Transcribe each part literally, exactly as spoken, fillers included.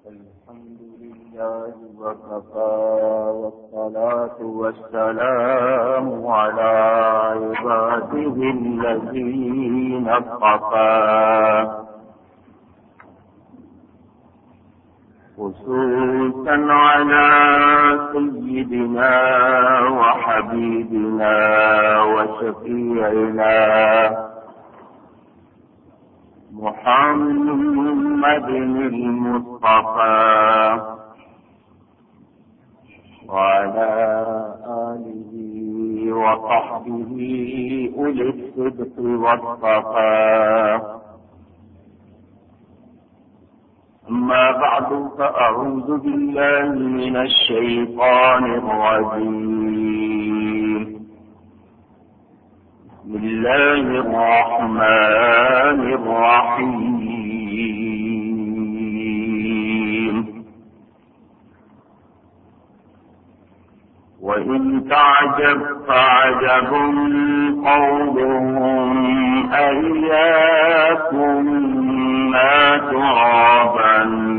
الحمد لله وكفى والصلاة والسلام على عباده الذين اصطفى خصوصا على سيدنا وحبيبنا وشفيعنا محمد المصطفى وعلى آله وصحبه أولي الصدق والصفاء. أما بعد فأعوذ بالله من الشيطان الرجيم. بسم الله الرحمن الرحيم. وإن تعجب فعجب قولهم أإذا كنا ترابا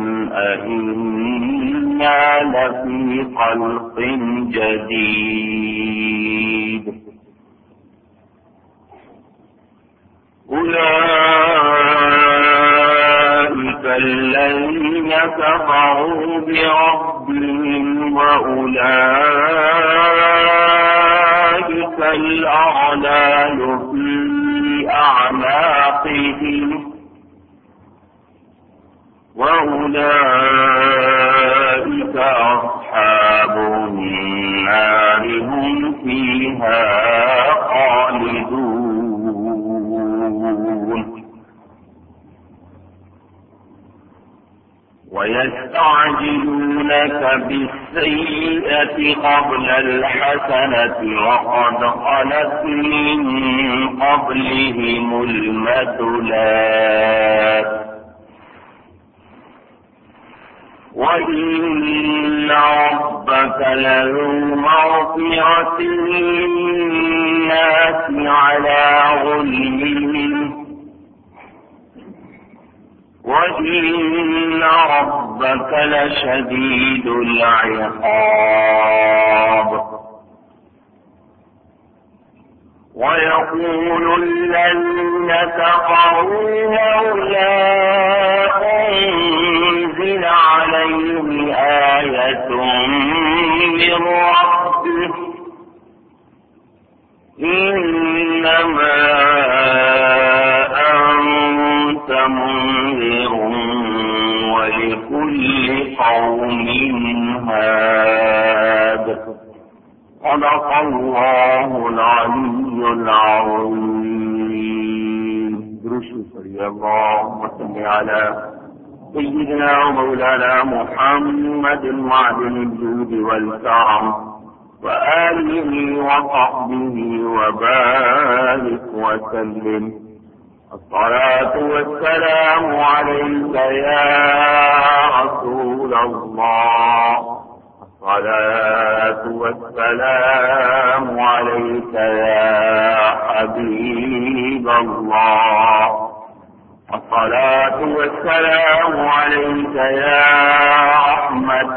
أإنا لفي خلق جديد. أولئك الذين كفروا بربهم وأولئك الأغلال في أعناقهم وأولئك أصحاب النار هم فيها خالدون. ويستعجلونك بالسيئة قبل الحسنة وقد خلت من قبلهم المثلات وإن ربك لذو مغفرة للناس على ظلمهم وإن ربك لشديد العقاب. ويقول الذين كفروا لولا أنزل عليه آية من ربه إنما أنت منذر ولكل قوم هاد. صدق الله العلي العظيم. درود پڑھیے اللهم صل على سيدنا ومولانا محمد معدن الجود والكرم وآله وصحبه وبارك وسلم. الصلاة والسلام عليك يا رسول الله. الصلاة والسلام عليك يا حبيب الله. الصلاة والسلام عليك يا رحمة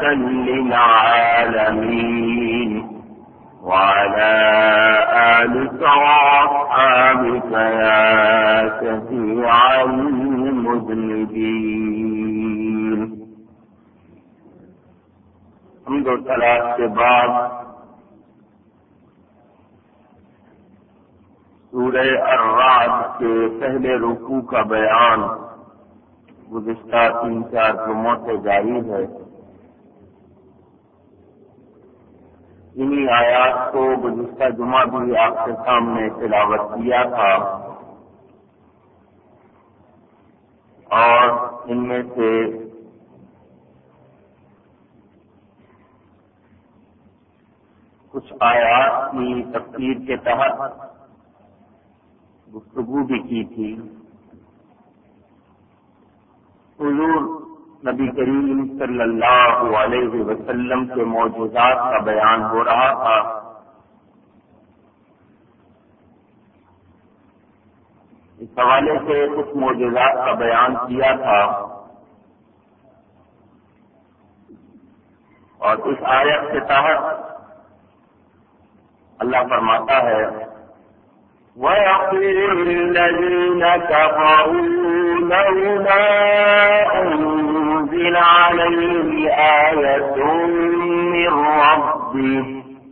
للعالمين وعلى آلك وأصحابك يا شفيع المذنبين. حمد و ثنا کے بعد سورہ الرعد کے پہلے رکوع کا بیان گزشتہ تین چار جمعوں سے جاری ہے. انہی آیات کو گزشتہ جمعہ بھی آپ کے سامنے تلاوت کیا تھا اور ان میں سے کچھ آیات کی تفسیر کے تحت گفتگو بھی کی تھی. حضور نبی کریم صلی اللہ علیہ وسلم کے معجزات کا بیان ہو رہا تھا. اس حوالے سے کچھ معجزات کا بیان کیا تھا اور اس آیت کے تحت اللہ فرماتا ہے وَيَقُولُ الَّذِينَ كَفَرُوا لَوْلَا أُنزِلَ عَلَيْهِ آيَةٌ مِّن رَّبِّهِ،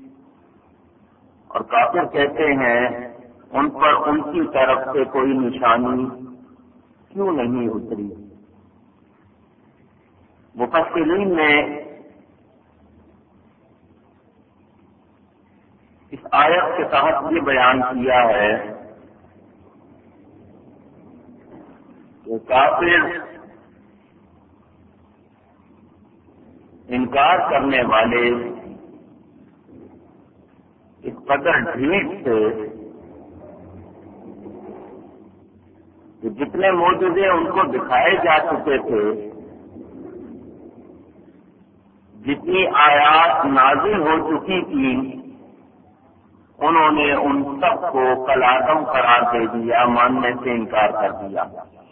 اور کافر کہتے ہیں ان پر ان کی طرف سے کوئی نشانی کیوں نہیں اتری۔ مفسرین نے اس آیت کے تحت یہ بیان کیا ہے کہ کافر انکار کرنے والے اس قدر ڈھیٹ تھے کہ جتنے معجزے ان کو دکھائے جا چکے تھے، جتنی آیات نازل ہو چکی تھی، انہوں نے ان سب کو کالعدم قرار دے دیا، ماننے سے انکار کر دیا۔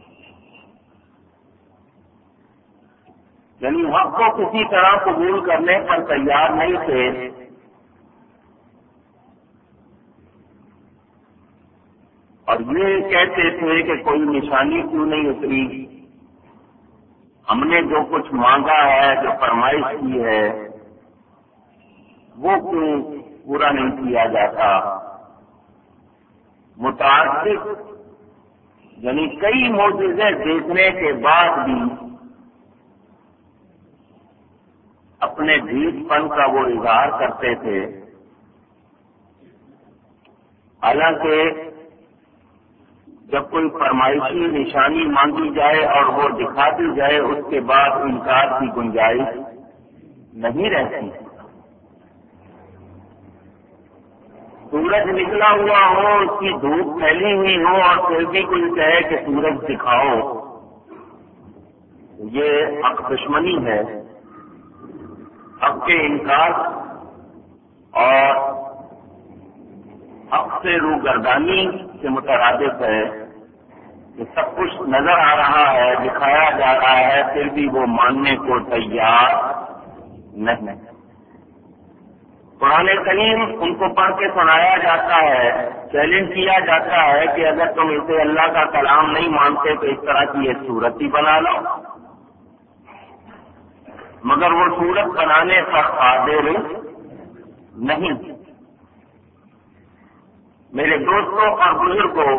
یعنی حق کو کسی طرح قبول کرنے پر تیار نہیں تھے، اور یہ کہتے تھے کہ کوئی نشانی کیوں نہیں اتری، ہم نے جو کچھ مانگا ہے، جو فرمائش کی ہے، وہ کیوں پورا نہیں کیا جاتا۔ متعدد یعنی کئی معجزے دیکھنے کے بعد بھی اپنے ڈھیٹ پن کا وہ اظہار کرتے تھے، حالانکہ جب کوئی فرمائشی نشانی مانگی جائے اور وہ دکھا دی جائے، اس کے بعد انکار کی گنجائش نہیں رہتی۔ سورج نکلا ہوا ہو، اس کی دھوپ پھیلی ہوئی ہو، اور پھر بھی کوئی کہے کہ سورج دکھاؤ، یہ حق دشمنی ہے، حق کے انکار اور حق سے روگردانی سے مترادف ہے کہ سب کچھ نظر آ رہا ہے، دکھایا جا رہا ہے، پھر بھی وہ ماننے کو تیار نہیں۔ قرآن کریم ان کو پڑھ کے سنایا جاتا ہے، چیلنج کیا جاتا ہے کہ اگر تم اسے اللہ کا کلام نہیں مانتے تو اس طرح کی ایک صورت ہی بنا لو، مگر وہ صورت بنانے پر قادر نہیں۔ میرے دوستوں اور بزرگوں،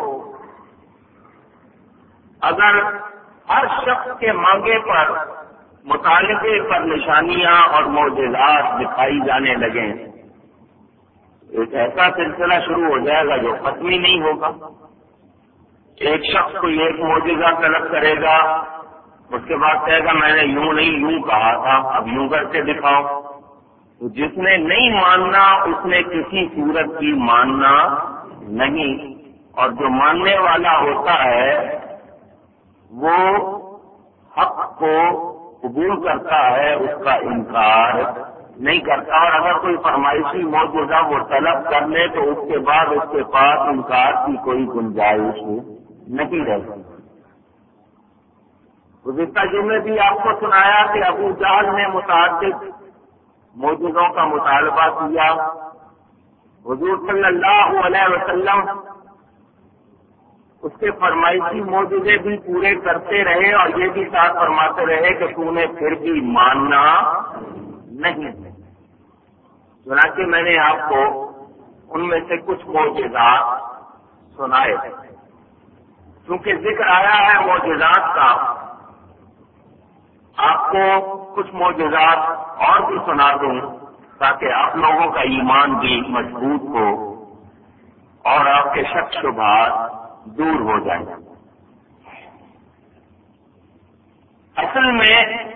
اگر ہر شخص کے مانگے پر مطالبے پر نشانیاں اور معجزات دکھائی جانے لگیں، ایک ایسا سلسلہ شروع ہو جائے گا جو ختم ہی نہیں ہوگا۔ ایک شخص کوئی ایک معجزہ طلب کرے گا، اس کے بعد کہے گا میں نے یوں نہیں یوں کہا تھا، اب یوں کر کے دکھاؤ۔ تو جس نے نہیں ماننا اس نے کسی صورت کی ماننا نہیں، اور جو ماننے والا ہوتا ہے وہ حق کو قبول کرتا ہے، اس کا انکار نہیں کرتا، اور اگر کوئی فرمائشی معجزہ وہ طلب کر لے تو اس کے بعد اس کے پاس انکار کی کوئی گنجائش نہیں رہتی۔ گزشتہ جمعے بھی آپ کو سنایا کہ ابو جہل نے متعدد معجزوں کا مطالبہ کیا، حضور صلی اللہ علیہ وسلم اس کے فرمائشی معجزے بھی پورے کرتے رہے، اور یہ بھی ساتھ فرماتے رہے کہ تو نے پھر بھی ماننا نہیں۔ چنانچہ میں نے آپ کو ان میں سے کچھ معجزات سنائے، کیونکہ ذکر آیا ہے معجزات کا، آپ کو کچھ معجزات اور بھی سنا دوں تاکہ آپ لوگوں کا ایمان بھی مضبوط ہو اور آپ کے شک شبہات دور ہو جائیں۔ اصل میں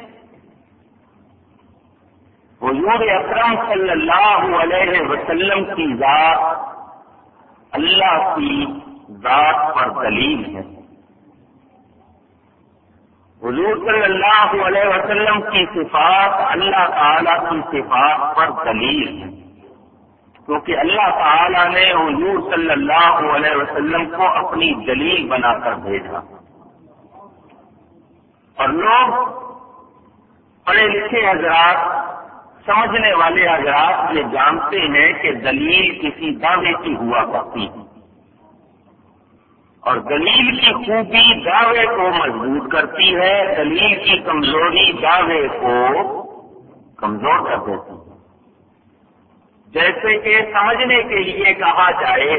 حضور اکرم صلی اللہ علیہ وسلم کی ذات اللہ کی ذات پر دلیل ہے۔ حضور صلی اللہ علیہ وسلم کی صفات اللہ تعالیٰ کی صفات پر دلیل ہے، کیونکہ اللہ تعالیٰ نے حضور صلی اللہ علیہ وسلم کو اپنی دلیل بنا کر بھیجا، اور لوگ پڑھے لکھے حضرات سمجھنے والے حضرات یہ جانتے ہیں کہ دلیل کسی دعوے کی ہوا کرتی ہے، اور دلیل کی خوبی دعوے کو مضبوط کرتی ہے، دلیل کی کمزوری دعوے کو کمزور کر دیتی ہے۔ جیسے کہ سمجھنے کے لیے کہا جائے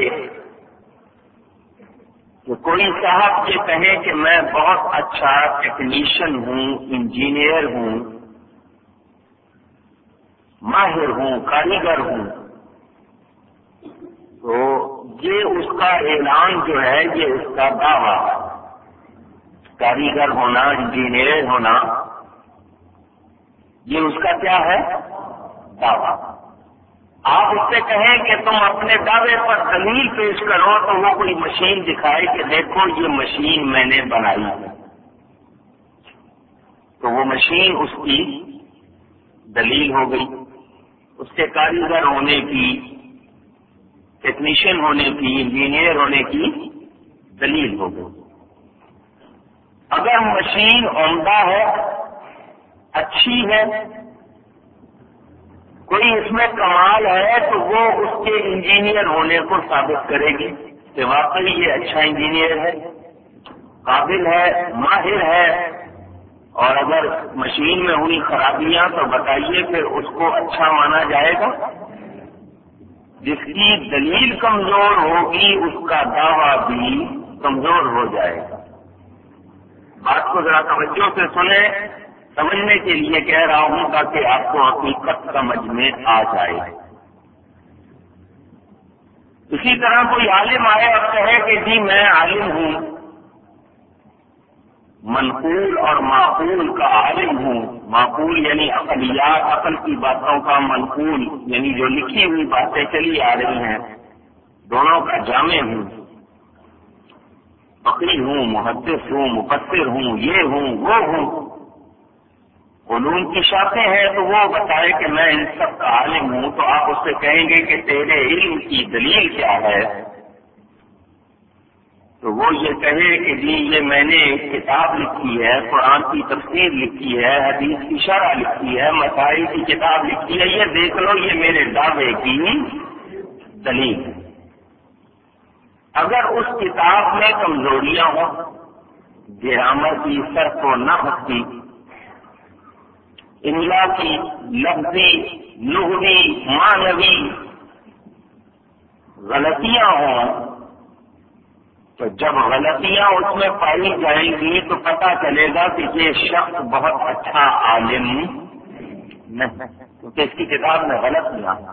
کہ کوئی صاحب یہ کہے کہ میں بہت اچھا ٹیکنیشین ہوں، انجینئر ہوں، ماہر ہوں، کاریگر ہوں، تو یہ اس کا اعلان جو ہے یہ اس کا دعویٰ ہے۔ کاریگر ہونا، انجینئر ہونا، یہ اس کا کیا ہے؟ دعویٰ۔ آپ اس سے کہیں کہ تم اپنے دعوے پر دلیل پیش کرو تو وہ کوئی مشین دکھائے کہ دیکھو یہ مشین میں نے بنائی ہے، تو وہ مشین اس کی دلیل ہو گئی، اس کے کاریگر ہونے کی، ٹیکنیشین ہونے کی، انجینئر ہونے کی دلیل ہو گئی۔ اگر مشین عمدہ ہے، اچھی ہے، کوئی اس میں کمال ہے تو وہ اس کے انجینئر ہونے کو ثابت کرے گی کہ واقعی یہ اچھا انجینئر ہے، قابل ہے، ماہر ہے۔ اور اگر مشین میں ہوئی خرابیاں تو بتائیے پھر اس کو اچھا مانا جائے گا؟ جس کی دلیل کمزور ہوگی اس کا دعویٰ بھی کمزور ہو جائے گا۔ بات کو ذرا توجہ سے سنیں، سمجھنے کے لیے کہہ رہا ہوں تاکہ آپ کو حقیقت سمجھ میں آ جائے۔ اسی طرح کوئی عالم آئے اور کہے کہ جی میں عالم ہوں، منقول اور معقول کا عالم ہوں۔ معقول یعنی عقلیات، عقل کی باتوں کا، منقول یعنی جو لکھی ہوئی باتیں چلی آ رہی ہیں، دونوں کا جامع ہوں، فقیہ ہوں، محدث ہوں، مفسر ہوں، یہ ہوں، وہ ہوں، علوم کی شاخیں ہیں، تو وہ بتائے کہ میں ان سب کا عالم ہوں، تو آپ اس سے کہیں گے کہ تیرے علم کی دلیل کیا ہے؟ تو وہ یہ کہے کہ جی یہ میں نے ایک کتاب لکھی ہے، قرآن کی تفسیر لکھی ہے، حدیث کی شرح لکھی ہے، مسائل کی کتاب لکھی ہے، یہ دیکھ لو یہ میرے دعوے کی دلیل ہے۔ اگر اس کتاب میں کمزوریاں ہوں، گرامر کی، صرف و نحو کی، املا کی، لفظی، لغوی، معنوی غلطیاں ہوں، تو جب غلطیاں اس میں پائی جائیں گی تو پتہ چلے گا کہ یہ شخص بہت اچھا عالم نہیں، کیونکہ اس کی کتاب میں غلطیاں ہیں۔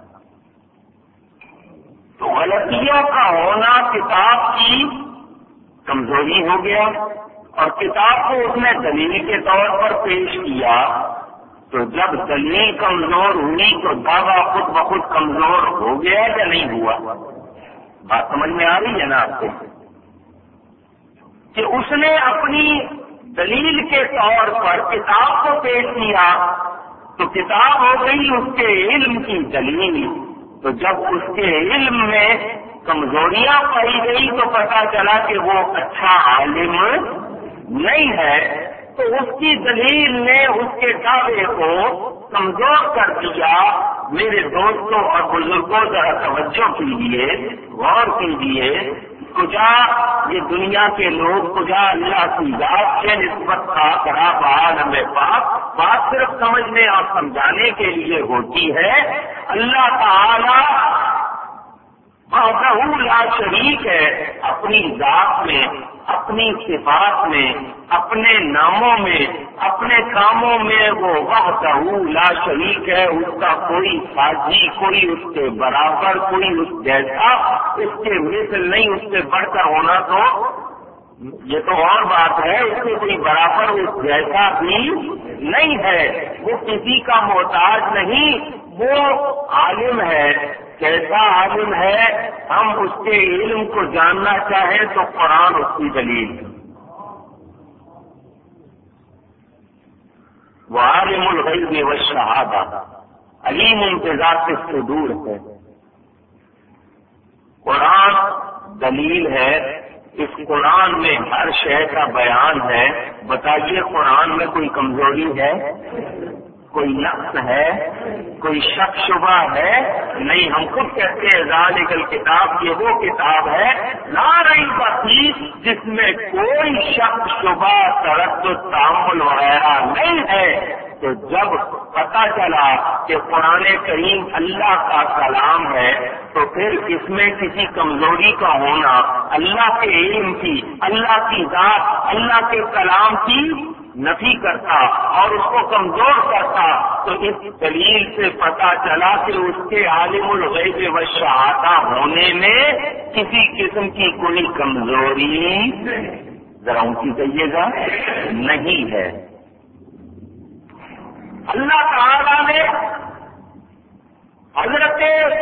تو غلطیوں کا ہونا کتاب کی کمزوری ہو گیا، اور کتاب کو اس نے دلیل کے طور پر پیش کیا، تو جب دلیل کمزور ہوئی تو دعویٰ خود بخود کمزور ہو گیا یا نہیں ہوا؟ بات سمجھ میں آ رہی ہے نا آپ کو؟ کہ اس نے اپنی دلیل کے طور پر کتاب کو پیش کیا تو کتاب ہو گئی اس کے علم کی دلیل، تو جب اس کے علم میں کمزوریاں پائی گئی تو پتہ چلا کہ وہ اچھا عالم نہیں ہے، تو اس کی دلیل نے اس کے دعوے کو کمزور کر دیا۔ میرے دوستوں اور بزرگوں ذرا توجہ کیجیے، غور کیجیے، کجا یہ دنیا کے لوگ، کجا اللہ کی ذات کے نسبت کا خراب عالم پاک، بات صرف سمجھنے اور سمجھانے کے لیے ہوتی ہے۔ اللہ تعالی وحدہ لا شریک ہے، اپنی ذات میں، اپنی صفات میں، اپنے ناموں میں، اپنے کاموں میں وہ وحدہ لا شریک ہے، اس کا کوئی ساجی، کوئی اس کے برابر، کوئی اس جیسا، اس کے مثل نہیں، اس سے بڑھ کر ہونا تو یہ تو اور بات ہے، اس کے کوئی برابر اس جیسا بھی نہیں ہے، وہ کسی کا محتاج نہیں، وہ عالم ہے۔ کیسا عالم ہے؟ ہم اس کے علم کو جاننا چاہیں تو قرآن اس کی دلیل ہے۔ وہ عالم الغیب والشہادہ، علیم بذات الصدور ہے۔ قرآن دلیل ہے، اس قرآن میں ہر شے کا بیان ہے۔ بتائیے قرآن میں کوئی کمزوری ہے؟ کوئی نقص ہے؟ کوئی شک شبہ ہے؟ نہیں، ہم خود کہتے ہیں ذالک الکتاب، یہ وہ کتاب ہے لا ریب فیہ جس میں کوئی شک شبہ تردد تعامل وغیرہ نہیں ہے۔ تو جب پتہ چلا کہ قرآن کریم اللہ کا کلام ہے تو پھر اس میں کسی کمزوری کا ہونا اللہ کے علم کی، اللہ کی ذات، اللہ کے کلام کی نفی کرتا اور اس کو کمزور کرتا۔ تو اس دلیل سے پتہ چلا کہ اس کے عالم الغیب والشہادہ ہونے میں کسی قسم کی کوئی کمزوری، ذرا اونچی کہیے گا، نہیں ہے۔ اللہ تعالیٰ نے حضرت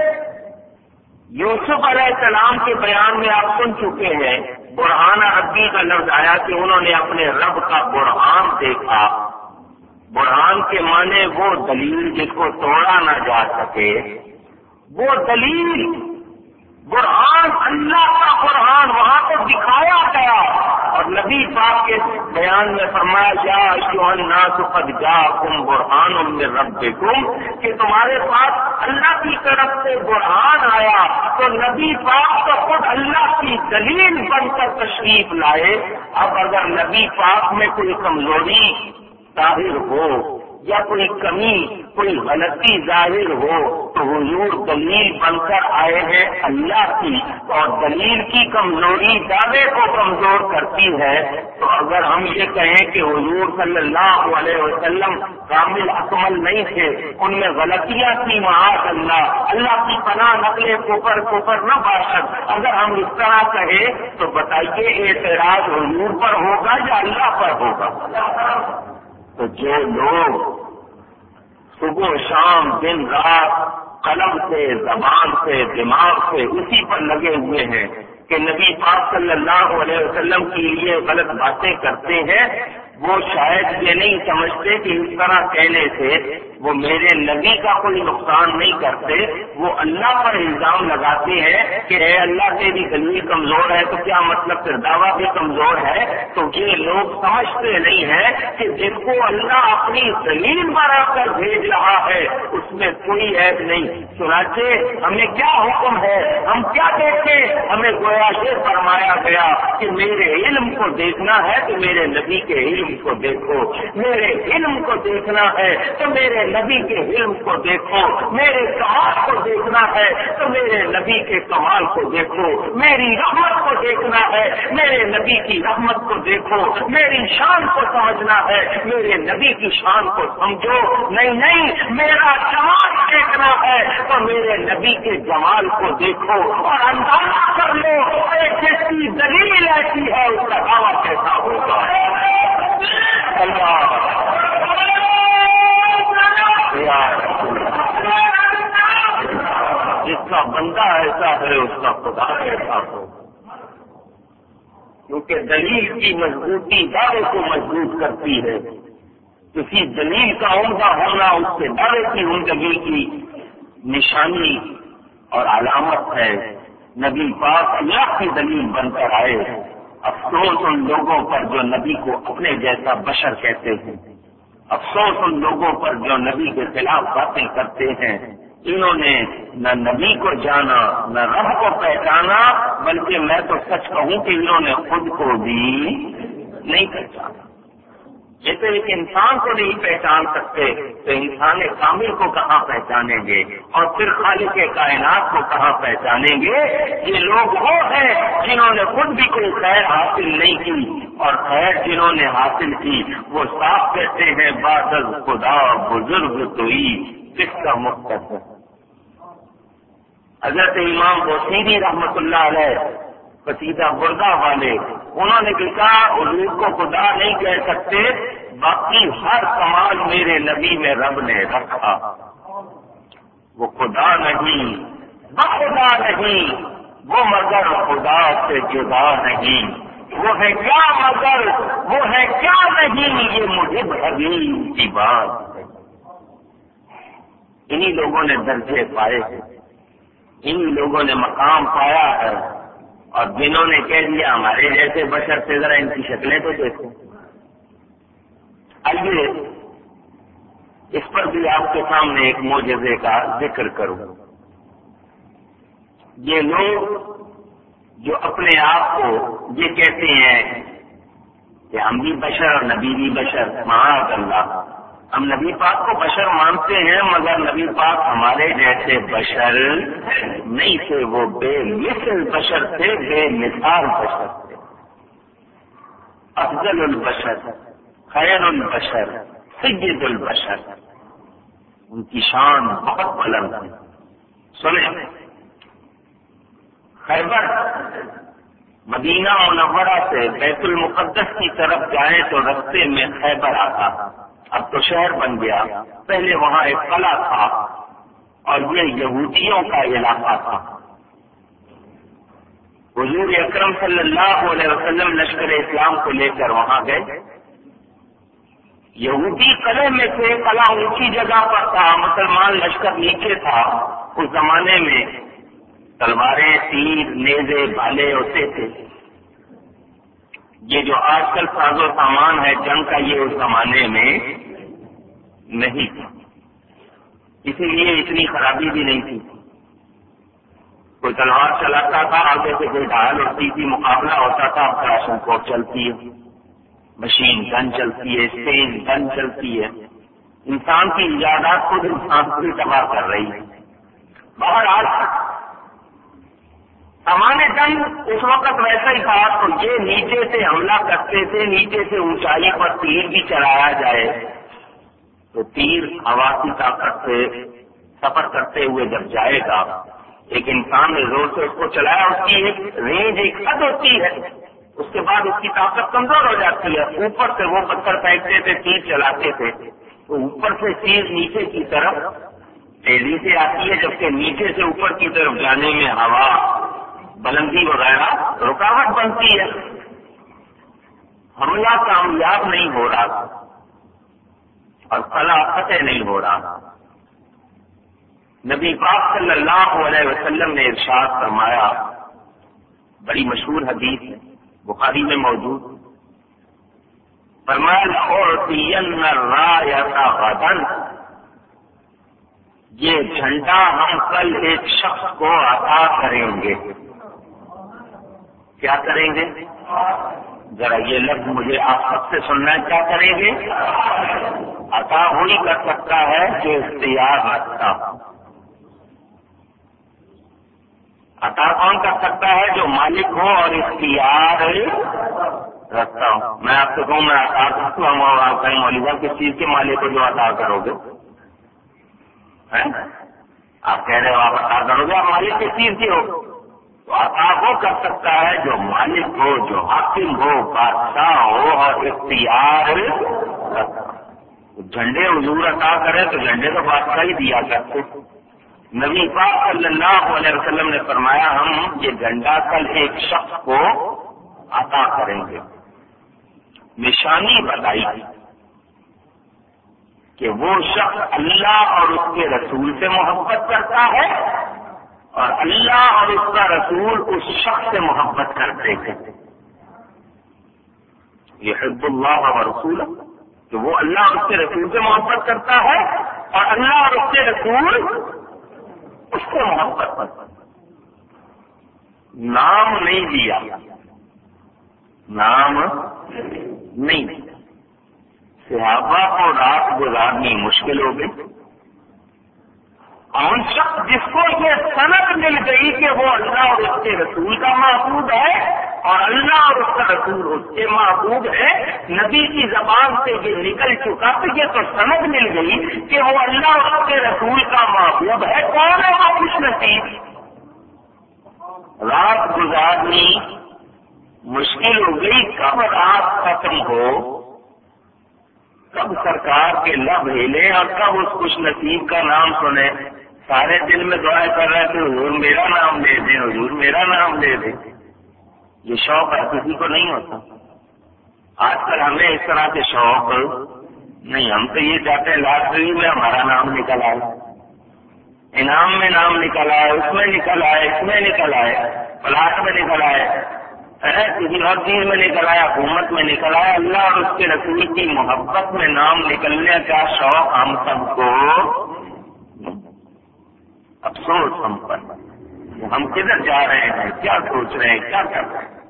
یوسف علیہ السلام کے بیان میں آپ سن چکے ہیں، برہان ربی کا لفظ آیا کہ انہوں نے اپنے رب کا برہان دیکھا۔ برہان کے معنی وہ دلیل جس کو توڑا نہ جا سکے، وہ دلیل، برہان، اللہ کا برہان وہاں کو دکھایا گیا۔ اور نبی پاک کے بیان میں فرمایا یا ایھا الناس قد جاءکم برہان من ربکم، کہ تمہارے پاس اللہ کی طرف سے برہان آیا تو نبی پاک تو خود اللہ کی دلیل بن کر تشریف لائے۔ اب اگر نبی پاک میں کوئی کمزوری ظاہر ہو یا کوئی کمی، کوئی غلطی ظاہر ہو تو حضور دلیل بن کر آئے ہیں اللہ کی، اور دلیل کی کمزوری دعوے کو کمزور کرتی ہے۔ تو اگر ہم یہ کہیں کہ حضور صلی اللہ علیہ وسلم کامل اکمل نہیں تھے، ان میں غلطیاں تھیں، معاذ اللہ، اللہ کی پناہ نقل کفر کفر نہ باشد، اگر ہم اس طرح کہیں تو بتائیے اعتراض حضور پر ہوگا یا اللہ پر ہوگا؟ تو جو لوگ صبح و شام دن رات قلم سے، زبان سے، دماغ سے اسی پر لگے ہوئے ہیں کہ نبی پاک صلی اللہ علیہ وسلم کے لیے غلط باتیں کرتے ہیں، وہ شاید یہ نہیں سمجھتے کہ اس طرح کہنے سے وہ میرے نبی کا کوئی نقصان نہیں کرتے، وہ اللہ پر الزام لگاتے ہیں کہ اے اللہ تیری دلیل کمزور ہے تو کیا مطلب پھر دعویٰ بھی کمزور ہے۔ تو یہ لوگ سمجھتے نہیں ہیں کہ جس کو اللہ اپنی دلیل بنا کر بھیج رہا ہے اس میں کوئی عیب نہیں۔ چنانچہ ہمیں کیا حکم ہے، ہم کیا دیکھیں؟ ہمیں گویا یہ فرمایا گیا کہ میرے علم کو دیکھنا ہے تو میرے نبی کے علم کو دیکھو، میرے علم کو دیکھنا ہے تو میرے نبی کے علم کو دیکھو، میرے کمال کو دیکھنا ہے تو میرے نبی کے کمال کو دیکھو، میری رحمت کو دیکھنا ہے میرے نبی کی رحمت کو دیکھو، میری شان کو سمجھنا ہے میرے نبی کی شان کو سمجھو۔ نہیں نہیں، میرا جمال دیکھنا ہے تو میرے نبی کے جمال کو دیکھو، اور اندازہ کر لو جس کی دلیل ایسی ہے اس کا دعویٰ کیسا ہوگا۔ اللہ جس کا بندہ ایسا ہے اس کا خدا ایسا ہو، کیونکہ دلیل کی مضبوطی دعوے کو مضبوط کرتی ہے۔ کسی دلیل کا عمدہ ہونا اس کے دعوے کی عمدگی کی نشانی اور علامت ہے۔ نبی پاک اللہ کی دلیل بن کر آئے، افسوس ان لوگوں پر جو نبی کو اپنے جیسا بشر کہتے ہیں، افسوس ان لوگوں پر جو نبی کے خلاف باتیں کرتے ہیں۔ انہوں نے نہ نبی کو جانا نہ رب کو پہچانا، بلکہ میں تو سچ کہوں کہ انہوں نے خود کو بھی نہیں پہچانا۔ جیسے ایک انسان کو نہیں پہچان سکتے تو انسان کامل کو کہاں پہچانیں گے، اور پھر خالق کائنات کو کہاں پہچانیں گے؟ یہ لوگ وہ ہیں جنہوں نے خود بھی کوئی خیر حاصل نہیں کی، اور خیر جنہوں نے حاصل کی وہ صاف کہتے ہیں بعد از خدا بزرگ توئی کس کا مختصر۔ حضرت امام بوصیری رحمۃ اللہ علیہ قصیدہ بردہ والے، انہوں نے لکھا حضور کو خدا نہیں کہہ سکتے، باقی ہر کمال میرے نبی میں رب نے رکھا۔ وہ خدا نہیں، بخدا نہیں، وہ مگر خدا سے جدا نہیں، وہ ہے کیا مگر وہ ہے کیا نہیں، یہ مجھے حبیب کی بات ہے۔ انہی لوگوں نے درجے پائے ہیں، انہی لوگوں نے مقام پایا ہے، اور جنہوں نے کہہ دیا ہمارے جیسے بشر سے ذرا ان کی شکلیں تو دیکھو۔ آئیے اس پر بھی آپ کے سامنے ایک معجزے کا ذکر کروں۔ یہ لوگ جو اپنے آپ کو یہ کہتے ہیں کہ ہم بھی بشر اور نبی بھی بشر، معاذ اللہ، ہم نبی پاک کو بشر مانتے ہیں مگر نبی پاک ہمارے جیسے بشر نہیں تھے، وہ بے مثل بشر تھے، بے مثال بشر تھے، افضل البشر، خیر البشر، سید البشر، ان کی شان بہت بلند ہے۔ سنیں، خیبر مدینہ منورہ سے بیت المقدس کی طرف جائیں تو رستے میں خیبر آتا، اب تو شہر بن گیا، پہلے وہاں ایک قلعہ تھا اور یہ یہودیوں کا علاقہ تھا۔ حضور اکرم صلی اللہ علیہ وسلم لشکر اسلام کو لے کر وہاں گئے۔ یہودی قلعے میں سے، قلعہ اونچی جگہ پر تھا، مسلمان لشکر نیچے تھا۔ اس زمانے میں تلواریں، تیر، نیزے، بھالے ہوتے تھے۔ یہ جو آج کل ساز و سامان ہے جنگ کا، یہ اس زمانے میں نہیں تھا، اسی لیے اتنی خرابی بھی نہیں تھی۔ کوئی تلوار چلاتا تھا، آگے سے کوئی ڈھال اٹھتی تھی، مقابلہ ہوتا تھا، کلاشن کوف چلتی ہے، مشین گن چلتی ہے، اسٹین گن چلتی ہے۔ انسان کی ایجادات خود انسان کو تباہ کر رہی ہے۔ بہرحال سامان جنگ اس وقت ویسا ہی تھا، تو یہ نیچے سے حملہ کرتے تھے، نیچے سے اونچائی پر تیر بھی چلایا جائے تو تیر ہوا کی طاقت سے سفر کرتے ہوئے جب جائے گا، ایک انسان نے زور سے اس کو چلایا، اس کی ایک رینج، ایک حد ہوتی ہے، اس کے بعد اس کی طاقت کمزور ہو جاتی ہے۔ اوپر سے وہ پتھر پھینکتے تھے، تیر چلاتے تھے، تو اوپر سے تیر نیچے کی طرف تیزی سے آتی ہے، جبکہ نیچے سے اوپر کی طرف جانے میں ہوا، بلندی وغیرہ رکاوٹ بنتی ہے۔ حملہ کامیاب نہیں ہو رہا اور قلعہ فتح نہیں ہو رہا۔ نبی پاک صلی اللہ علیہ وسلم نے ارشاد فرمایا، بڑی مشہور حدیث ہے، بخاری میں موجود، فرمایا لأعطین الرایۃ غدا، یہ جھنڈا ہم کل ایک شخص کو عطا کریں گے۔ کیا کریں گے؟ ذرا یہ لفظ مجھے آپ سب سے سننا ہے، کیا کریں گے؟ عطا وہی کر سکتا ہے جو اختیار رکھتا ہو۔ عطا کون کر سکتا ہے؟ جو مالک ہو اور اختیار رکھتا ہوں۔ میں آپ سے کہوں میں عطا کرتا ہوں اور آپ کہیں مولوی صاحب کس چیز کے مالک کو جو عطا کرو گے؟ آپ کہہ رہے ہو آپ عطا کرو گے، آپ مالک کس چیز کی ہو؟ تو عطا وہ کر سکتا ہے جو مالک ہو، جو حاکم ہو، بادشاہ ہو اور اختیار رکھتا ہو۔ جھنڈے حضور عطا کرے تو جھنڈے تو بادشاہ ہی دیا کرتے۔ نبی پاک صلی اللہ علیہ وسلم نے فرمایا ہم یہ جھنڈا کل ایک شخص کو عطا کریں گے۔ نشانی بتائی کہ وہ شخص اللہ اور اس کے رسول سے محبت کرتا ہے اور اللہ اور اس کا رسول اس شخص سے محبت کرتے ہیں۔ یحب اللہ و رسولہ، کہ وہ اللہ اور اس کے رسول سے محبت کرتا ہے اور اللہ اور اس کے رسول اس سے محبت کرتا ہے۔ نام نہیں دیا، نام نہیں دیا۔ صحابہ کو رات گزارنی مشکل ہو گئی، اور شخص جس کو یہ سند مل گئی کہ وہ اللہ اور اس کے رسول کا محبوب ہے اور اللہ اور اس کا رسول اس کے محبوب ہے، نبی کی زبان سے یہ نکل چکا کہ یہ تو سند مل گئی کہ وہ اللہ اور اس کے رسول کا محبوب ہے، کون ہے وہ خوش نصیب؟ رات گزارنی مشکل ہو گئی۔ کب رات ختم ہو، کب سرکار کے لب ہلے اور کب اس خوش نصیب کا نام سنے، سارے دل میں دعائیں کر رہے تھے حضور میرا نام لے دیں، حضور میرا نام لے دیں۔ یہ شوق ہر کسی کو نہیں ہوتا۔ آج کل ہمیں اس طرح کے شوق نہیں، ہم تو یہ چاہتے ہیں لاٹری میں ہمارا نام نکل آئے، انعام میں نام نکل آئے، اس میں نکل آئے، اس میں نکل آئے، پلاٹ میں نکل آئے، کسی اور چیز میں نکل آیا، حکومت میں نکل آیا، اللہ اور اس کے رسول کی محبت میں نام نکلنے کا شوق ہم سب کو افسوس ہم پر، ہم کدھر جا رہے ہیں، کیا سوچ رہے ہیں، کیا کر رہے ہیں۔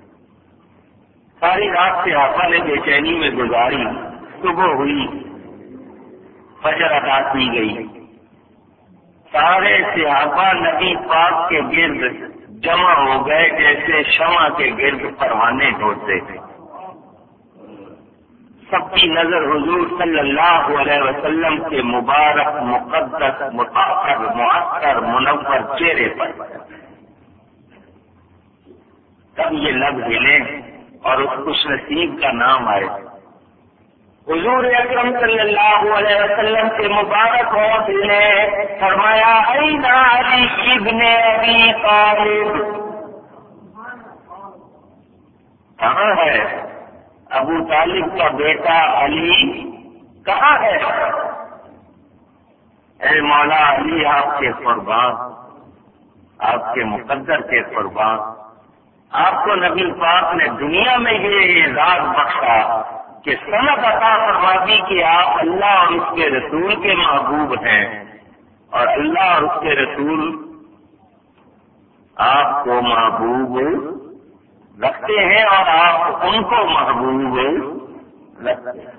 ساری رات صحابہ نے بے چینی میں گزاری، صبح ہوئی، فجر ادا کی گئی، سارے صحابہ نبی پاک کے گرد جمع ہو گئے جیسے شمع کے گرد پروانے ہوتے تھے۔ سب کی نظر حضور صلی اللہ علیہ وسلم کے مبارک مقدس مطہر معطر منور چہرے پر، تب یہ لب ہلے اور اس خوش نصیب کا نام آئے۔ حضور اکرم صلی اللہ علیہ وسلم کے مبارک ہونٹ نے فرمایا این علی ابن ابی طالب، کہاں ہے ابو طالب کا بیٹا علی، کہاں ہے؟ اے مولا علی آپ کے قربان، آپ کے مقدر کے قربان، آپ کو نبی پاک نے دنیا میں یہ اعزاز بخشا کہ سند عطا فرما دی کہ آپ اللہ اور اس کے رسول کے محبوب ہیں، اور اللہ اور اس کے رسول آپ کو محبوب رکھتے ہیں اور آپ ان کو محبوب رکھتے ہیں۔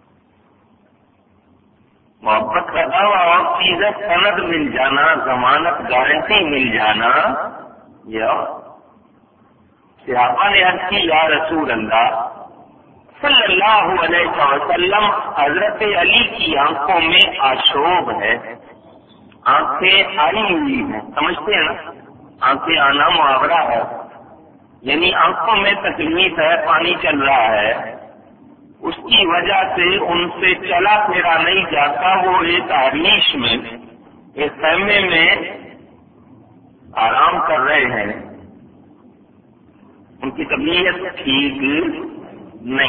محبت کا دعویٰ اور چیز ہے، سند مل جانا، ضمانت گارنٹی مل جانا، یہ صحابہ نے عرض کی یا رسول اللہ صلی اللہ علیہ وسلم، حضرت علی کی آنکھوں میں آشوب ہے، آنکھیں آئی ہوئی ہیں، سمجھتے ہیں نا، آنکھیں آنا محاورہ ہے، یعنی آنکھوں میں تکلیف ہے، پانی چل رہا ہے، اس کی وجہ سے ان سے چلا پھیرا نہیں جاتا، وہ ایک آریش میں، ایک خیمے میں آرام کر رہے ہیں، ان کی طبیعت ٹھیک نہیں۔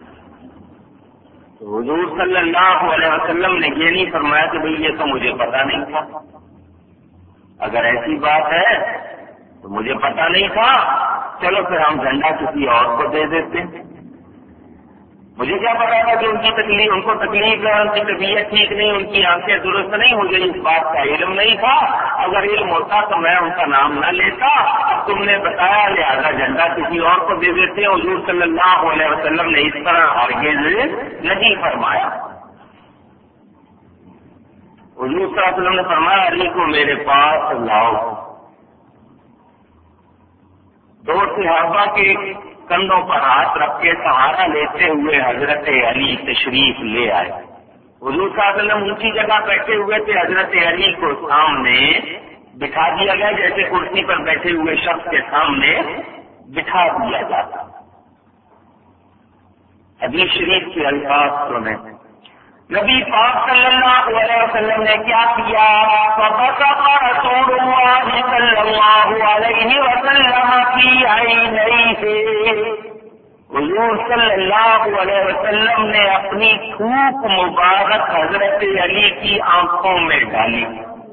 تو حضور صلی اللہ علیہ وسلم نے یہ نہیں فرمایا کہ بھئی یہ تو مجھے پتا نہیں تھا، اگر ایسی بات ہے تو مجھے پتا نہیں تھا، چلو پھر ہم جھنڈا کسی اور کو دے دیتے ہیں، مجھے کیا پتا تھا کہ ان کی تکلیف، ان کو تکلیف ہے، ان کی طبیعت ٹھیک نہیں، ان کی آنکھیں درست نہیں، مجھے اس بات کا علم نہیں تھا، اگر علم ہوتا تو میں ان کا نام نہ لیتا، تم نے بتایا لہذا جھنڈا کسی اور کو دے دیتے ہیں۔ حضور صلی اللہ علیہ وسلم نے اس طرح ہرگز نہیں فرمایا۔ حضور صلی اللہ علیہ وسلم نے فرمایا علی کو میرے پاس لاؤ۔ دو صحابہ کے کندھوں پر ہاتھ رکھ کے سہارا لیتے ہوئے حضرت علی تشریف لے آئے۔ حضور صلی اللہ علیہ وسلم اونچی جگہ بیٹھے ہوئے تھے، حضرت علی کو سامنے بٹھا دیا گیا، جیسے کرسی پر بیٹھے ہوئے شخص کے سامنے بٹھا دیا جاتا۔ حدیث شریف کے الفاظ سنیں، نبی پاک صلی اللہ علیہ وسلم نے کیا کیا؟ فبصق رسول اللہ صلی اللہ علیہ وسلم فی عینیہ، حضور صلی اللہ علیہ وسلم نے اپنی تھوک مبارک حضرت علی کی آنکھوں میں ڈالی۔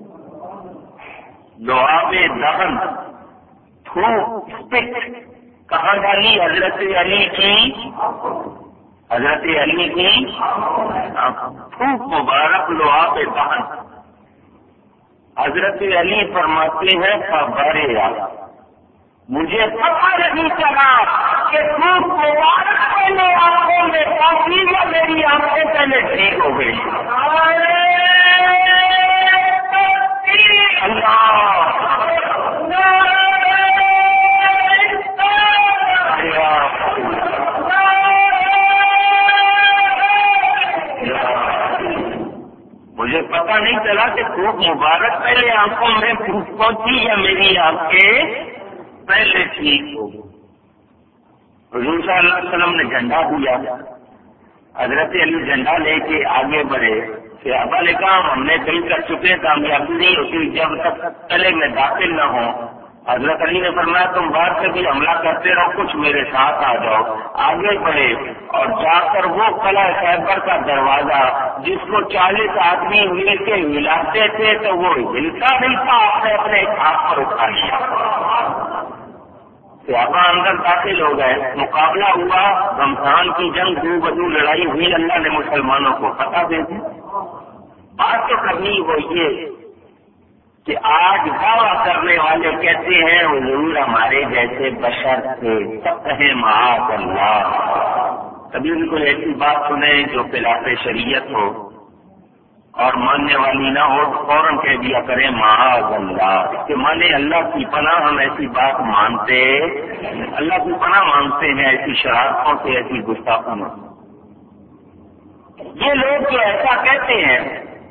لعاب دہن، تھوک، اسپٹ کہاں ڈالی؟ حضرت علی کی حضرت علی کی تھوک مبارک، لعاب دہن۔ حضرت علی فرماتے ہیں فبرئ، مجھے پتہ نہیں چلا کہ تھوک مبارک پہلے آنکھوں میں پہنچی یا میری آنکھیں پہلے ٹھیک ہو گئی۔ اللہ مجھے پتا نہیں چلا کہ خوب مبارک پہلے آنکھوں میں پہنچی یا میری آنکھیں پہلے ٹھیک ہو گئی۔ حضور صلی اللہ علیہ وسلم نے جھنڈا دیا، حضرت علی جھنڈا لے کے آگے بڑھے، صحابہ نے کہا ہم نے دل کر چکے، کامیابی نہیں ہوتی جب تک قلعے میں داخل نہ ہو۔ حضرت علی نے فرمایا تم باہر سے بھی حملہ کرتے رہو، کچھ میرے ساتھ آ جاؤ۔ آگے بڑھے اور جا کر وہ قلعہ خیبر کا دروازہ جس کو چالیس آدمی مل کے ہلاتے تھے تو وہ ہلتا نہیں تھا، آپ نے اپنے ہاتھ پر اٹھا لیا۔ صحابہ اندر داخل ہو گئے، مقابلہ ہوا، رمضان کی جنگ دو بدو لڑائی ہوئی، اللہ نے مسلمانوں کو فتح دے دی۔ بات تو کرنی وہ یہ کہ آج دعویٰ کرنے والے کہتے ہیں حضور ہمارے جیسے بشر تھے، سب کہیں معاذ اللہ۔ کبھی بھی کوئی ایسی بات سنیں جو خلاف شریعت ہو اور ماننے والی نہ ہو تو فوراً کہہ دیا کریں معاذ اللہ، اس کے معنی اللہ کی پناہ ہم ایسی بات مانتے، اللہ کی پناہ مانتے ہیں ایسی شرارتوں سے، ایسی گستاخیوں سے۔ یہ لوگ جو ایسا کہتے ہیں،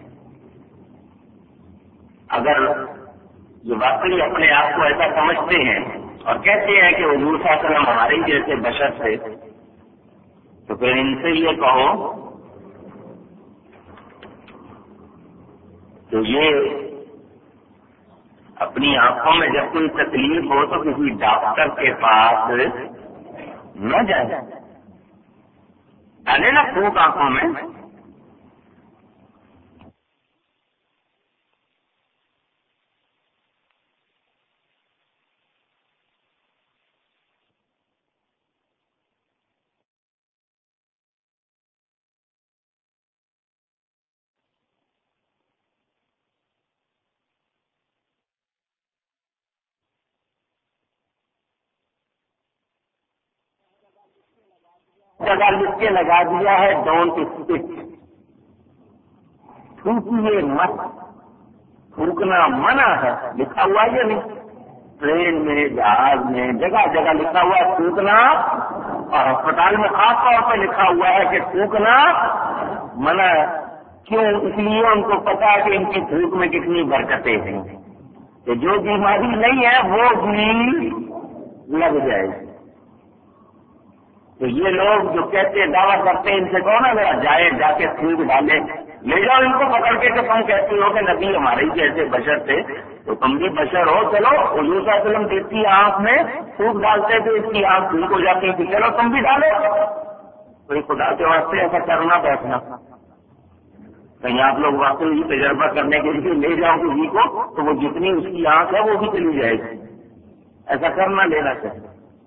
اگر یہ واقعی اپنے آپ کو ایسا سمجھتے ہیں اور کہتے ہیں کہ حضور صلی اللہ علیہ وسلم ہمارے جیسے بشر تھے، تو پھر ان سے یہ کہو تو یہ اپنی آنکھوں میں جب کوئی تکلیف ہو تو کسی ڈاکٹر کے پاس نہ جائے، ڈالے نا پھوک آنکھوں میں۔ جگہ لکھ کے لگا دیا ہے ڈونٹ اسپٹ، تھوکیے مت، تھوکنا منع ہے، لکھا ہوا ہے یا نہیں؟ ٹرین میں، جہاز میں، جگہ جگہ لکھا ہوا ہے تھوکنا، اور اسپتال میں خاص طور پہ لکھا ہوا ہے کہ تھوکنا منع ہے۔ کیوں؟ اس لیے ان کو پتا ہے کہ ان کی تھوک میں کتنی برکتیں ہیں کہ جو بیماری نہیں ہے وہ بھی لگ جائے گی۔ تو یہ لوگ جو کہتے دعویٰ کرتے ہیں، ان سے کون ہے میرا جائے جا کے تھوک ڈالے، لے جاؤ ان کو پکڑ کے کہ تم کہتے ہو کہ نبی ہمارے ہی جیسے بشر تھے، تو تم بھی بشر ہو، چلو حضور صلی اللہ علیہ وسلم جس کی آنکھ میں تھوک ڈالتے تھے اس کی آنکھ ٹھیک ہو جاتی تھی، چلو تم بھی ڈالو۔ کوئی خدا کے واسطے ایسا کرنا بیٹھنا، کہیں آپ لوگ واقعی تجربہ کرنے کے لیے لے جاؤ کسی کو تو وہ جتنی اس کی آنکھ ہے وہ بھی چلی جائے گی، ایسا کرنا لینا چاہیے۔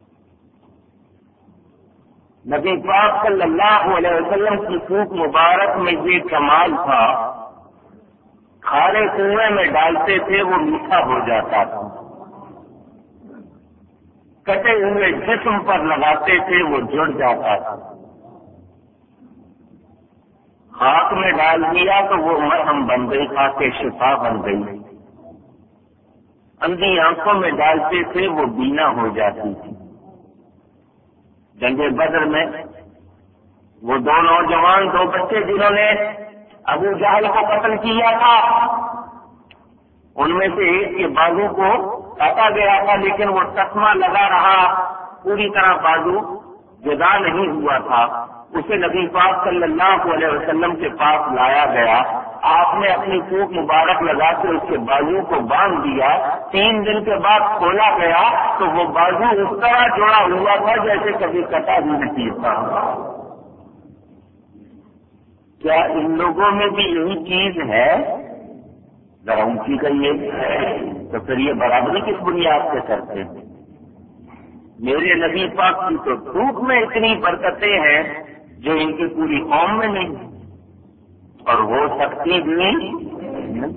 نبی پاک صلی اللہ علیہ وسلم کی تھوک مبارک میں یہ کمال تھا، کھارے کنویں میں ڈالتے تھے وہ میٹھا ہو جاتا تھا، کٹے ہوئے جسم پر لگاتے تھے وہ جڑ جاتا تھا، ہاتھ میں ڈال دیا تو وہ مرہم بن گئی، کھا کے شفا بن گئی، اندھی آنکھوں میں ڈالتے تھے وہ بینا ہو جاتی تھی۔ جنگ بدر میں وہ دو نوجوان، دو بچے جنہوں نے ابو جہل کو قتل کیا تھا، ان میں سے ایک کے بازو کو کاٹا گیا تھا لیکن وہ تسمہ لگا رہا، پوری طرح بازو جدا نہیں ہوا تھا، اسے نبی پاک صلی اللہ علیہ وسلم کے پاس لایا گیا، آپ نے اپنی تھوک مبارک لگا کے اس کے بازو کو باندھ دیا، تین دن کے بعد کھولا گیا تو وہ بازو اس طرح جڑا ہوا تھا جیسے کبھی کٹا بھی نہیں تھا۔ کیا ان لوگوں میں بھی یہی چیز ہے؟ ذرا اونچی کہیے، تو پھر یہ برابری کس بنیاد سے کرتے ہیں؟ میرے نبی پاک کی تو تھوک میں اتنی برکتیں ہیں جو ان کی پوری قوم میں نہیں، اور ہو سکتی بھی نہیں۔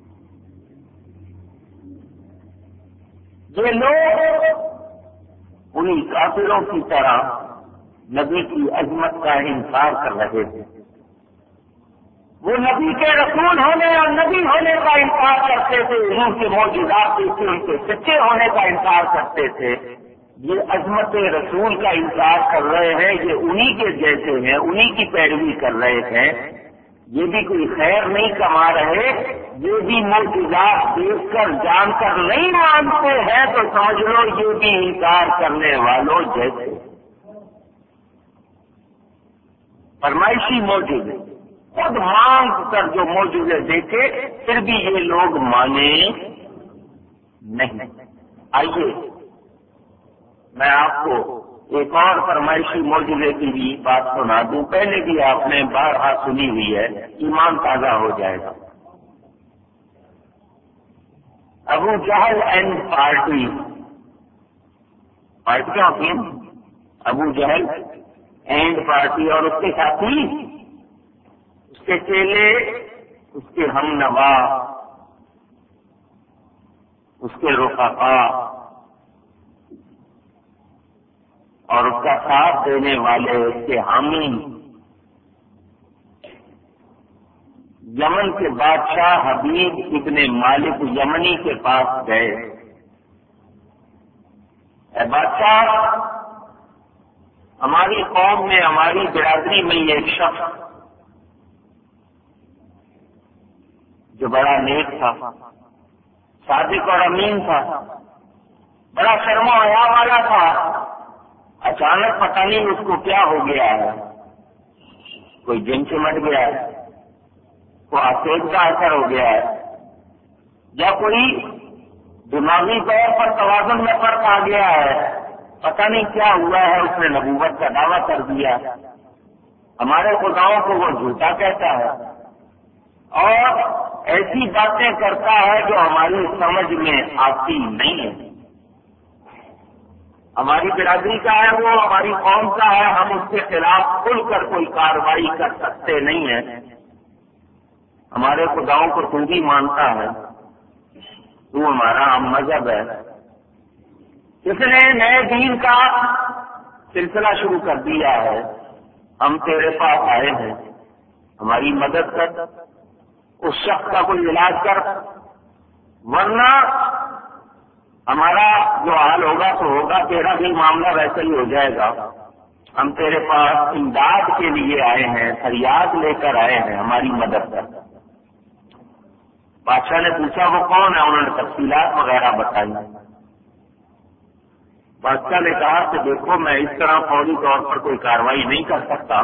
یہ لوگ انہی کافروں کی طرح نبی کی عظمت کا انکار کر رہے تھے، وہ نبی کے رسول ہونے اور نبی ہونے کا انکار کرتے تھے، ان کے معجزات سے ان کے سچے ہونے کا انکار کرتے تھے۔ یہ عظمت رسول کا انکار کر رہے ہیں، یہ انہی کے جیسے ہیں، انہی کی پیروی کر رہے ہیں، یہ بھی کوئی خیر نہیں کما رہے، یہ بھی معجزات دیکھ کر جان کر نہیں مانتے ہیں تو سمجھ لو یہ بھی انکار کرنے والوں جیسے فرمائشی معجزے، خود مانگ کر جو معجزے دیکھے پھر بھی یہ لوگ مانے نہیں۔ آئیے میں آپ کو ایک اور فرمائشی معجزے کی بھی بات سنا دوں، پہلے بھی آپ نے بارہا سنی ہوئی ہے، ایمان تازہ ہو جائے گا۔ ابو جہل اینڈ پارٹی پارٹیاں ہوتی ہیں، ابو جہل اینڈ پارٹی اور اس کے ساتھی، اس کے چیلے، اس کے ہم نوا، اس کے رفقا اور اس کا ساتھ دینے والے اس کے حامی، یمن کے بادشاہ حبیب ابن مالک یمنی کے پاس گئے۔ اے بادشاہ، ہماری قوم میں، ہماری برادری میں یہ ایک شخص جو بڑا نیک تھا، صادق اور امین تھا، بڑا شرم و حیا والا تھا، اچانک پتہ نہیں اس کو کیا ہو گیا ہے، کوئی جن چمٹ گیا ہے، کوئی آسیب کا اثر ہو گیا ہے، یا کوئی دماغی طور پر توازن میں فرق آ گیا ہے، پتہ نہیں کیا ہوا ہے، اس نے نبوت کا دعویٰ کر دیا، ہمارے خداؤں کو وہ جھوٹا کہتا ہے اور ایسی باتیں کرتا ہے جو ہماری سمجھ میں آتی نہیں ہے۔ ہماری برادری کا ہے وہ، ہماری قوم کا ہے، ہم اس کے خلاف کھل کر کوئی کارروائی کر سکتے نہیں ہیں۔ ہمارے خداؤں کو تو بھی مانتا ہے، تو ہمارا ہم مذہب ہے، اس نے نئے دین کا سلسلہ شروع کر دیا ہے، ہم تیرے پاس آئے ہیں، ہماری مدد کر، اس شخص کا کوئی علاج کر، ورنہ ہمارا جو حال ہوگا تو ہوگا، تیرا بھی معاملہ ویسا ہی ہو جائے گا۔ ہم تیرے پاس امداد کے لیے آئے ہیں، فریاد لے کر آئے ہیں، ہماری مدد کر۔ بادشاہ نے پوچھا وہ کون ہے، انہوں نے تفصیلات وغیرہ بتائی۔ بادشاہ نے کہا کہ دیکھو میں اس طرح فوری طور پر کوئی کارروائی نہیں کر سکتا،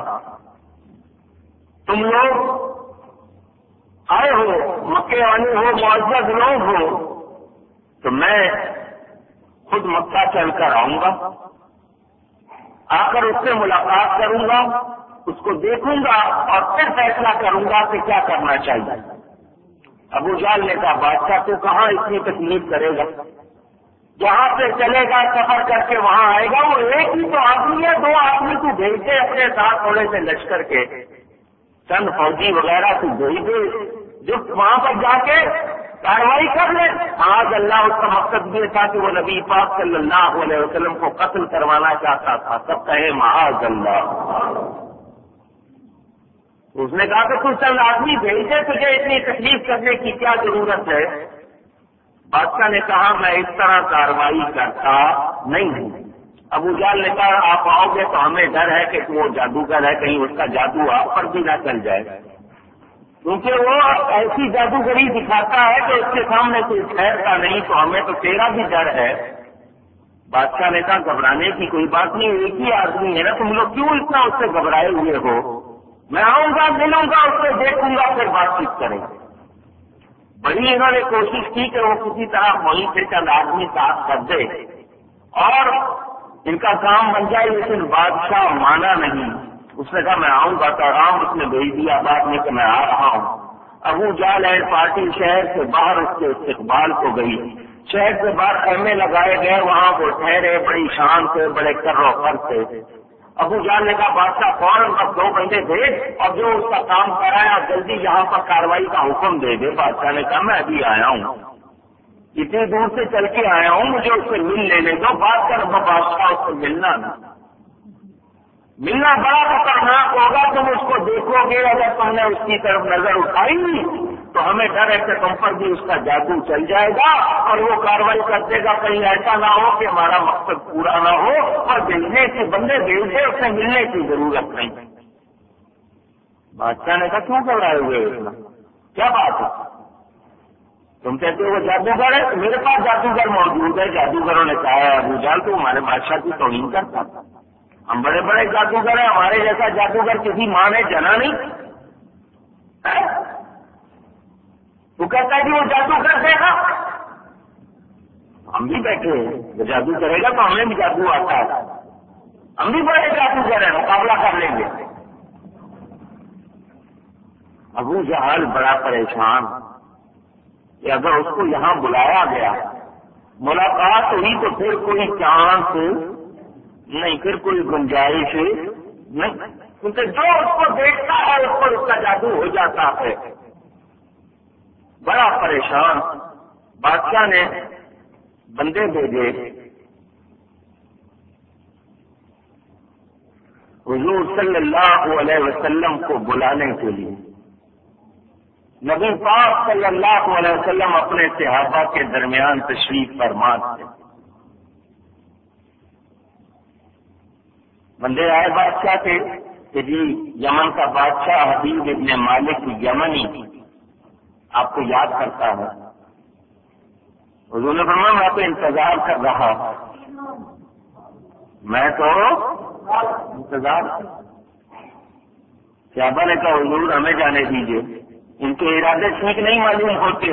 تم لوگ آئے ہو، مکے والے ہو، معزز لوگ ہو، تو میں خود مکہ چل کر آؤں گا، آ کر اس سے ملاقات کروں گا، اس کو دیکھوں گا اور پھر فیصلہ کروں گا کہ کیا کرنا چاہیے۔ ابو جہل نے کہا بادشاہ تو کہاں اتنی تکلیف کرے گا، جہاں سے چلے گا سفر کر کے وہاں آئے گا، وہ ایک ہی تو آدمی ہے، دو آدمی تو بھیجتے اپنے ساتھ تھوڑے سے لشکر کے، چند فوجی وغیرہ تو بھیج دے جو وہاں پر جا کے کارروائی کر لیں۔ آج اللہ اس کا مقصد یہ تھا کہ وہ نبی پاک صلی اللہ علیہ وسلم کو قتل کروانا چاہتا تھا، سب کہے معاذ اللہ۔ اس نے کہا کہ تو چند آدمی بھیجے، تجھے اتنی تکلیف کرنے کی کیا ضرورت ہے؟ بادشاہ نے کہا میں اس طرح کارروائی کرتا نہیں ہوں۔ ابو جہل نے کہا آپ آؤ گے تو ہمیں ڈر ہے کہ وہ جادوگر ہے، کہیں اس کا جادو آپ پر بھی نہ چل جائے، کیونکہ وہ ایسی جادوگری دکھاتا ہے کہ اس کے سامنے کوئی خیر کا نہیں، تو ہمیں تو تیرا بھی ڈر ہے۔ بادشاہ نے کہا گھبرانے کی کوئی بات نہیں، ایک ہی آدمی ہے نا، تم لوگ کیوں اتنا اس سے گھبرائے ہوئے ہو؟ میں آؤں گا، ملوں گا، اس سے دیکھوں گا، پھر بات چیت کریں گے۔ بڑی انہوں نے کوشش کی کہ وہ کسی طرح وہیں سے چند آدمی ساتھ کر دے اور ان کا کام بن جائے، لیکن بادشاہ مانا نہیں۔ اس نے کہا میں آؤں گا تو آرام، اس نے بھیج دیا بعد میں کہ میں آ رہا ہوں۔ ابو جہل ہے پارٹی شہر سے باہر اس کے استقبال کو گئی، شہر سے باہر خیمے لگائے گئے، وہاں وہ ٹھہرے بڑی شان سے، بڑے کر و فر سے۔ ابو جہل نے کہا بادشاہ فوراً بس دو بندے بھیج اور جو اس کا کام کرایا جلدی یہاں پر کارروائی کا حکم دے دے۔ بادشاہ نے کہا میں ابھی آیا ہوں، اتنی دور سے چل کے آیا ہوں، مجھے اس سے مل لینے دو۔ بات کر بادشاہ اس سے ملنا نہیں، ملنا بڑا خطرناک ہوگا، تم اس کو دیکھو گے، اگر تم نے اس کی طرف نظر اٹھائی تو ہمیں ڈر ہے کہ تم پر بھی اس کا جادو چل جائے گا اور وہ کارروائی کر دے گا، کہیں ایسا نہ ہو کہ ہمارا مقصد پورا نہ ہو، اور بھیجنے کے بندے بھیج دے، اس سے ملنے کی ضرورت نہیں۔ بادشاہ نے کہا کیوں گھبرائے ہوئے اتنا، کیا بات ہے؟ تم کہتے ہو وہ جادوگر ہے، تو میرے پاس جادوگر موجود ہے۔ جادوگروں نے کہا ہے ابو جہل تو ہمارے بادشاہ کی توہین کرتا، ہم بڑے بڑے جادوگر ہیں، ہمارے جیسا جادوگر کسی ماں نے جنا نہیں۔ وہ کہتا ہے کہ وہ جادو کر دے گا، ہم بھی بیٹھے ہیں، وہ جادو کرے گا تو ہمیں بھی جادو آتا ہے، ہم بھی بڑے جادوگر ہیں، مقابلہ کر لیں گے۔ ابو جہل بڑا پریشان کہ اگر اس کو یہاں بلایا گیا، ملاقات ہوئی تو پھر کوئی چانس نہیں پھر کوئی گنجائش نہیں، کیونکہ جو اس کو دیکھتا ہے اس پر اس کا جادو ہو جاتا ہے۔ بڑا پریشان بادشاہ نے بندے بھیجے حضور صلی اللہ علیہ وسلم کو بلانے کے لیے۔ نبی پاک صلی اللہ علیہ وسلم اپنے صحابہ کے درمیان تشریف فرما تھے۔ بندے آئے بادشاہ کے کہ جی یمن کا بادشاہ حبیب ابن مالک یمنی آپ کو یاد کرتا ہے۔ حضور نے فرمایا میں تو انتظار کر رہا میں تو انتظار صحابہ نے کہا حضور ہمیں جانے دیجیے، ان کے ارادے ٹھیک نہیں معلوم ہوتے،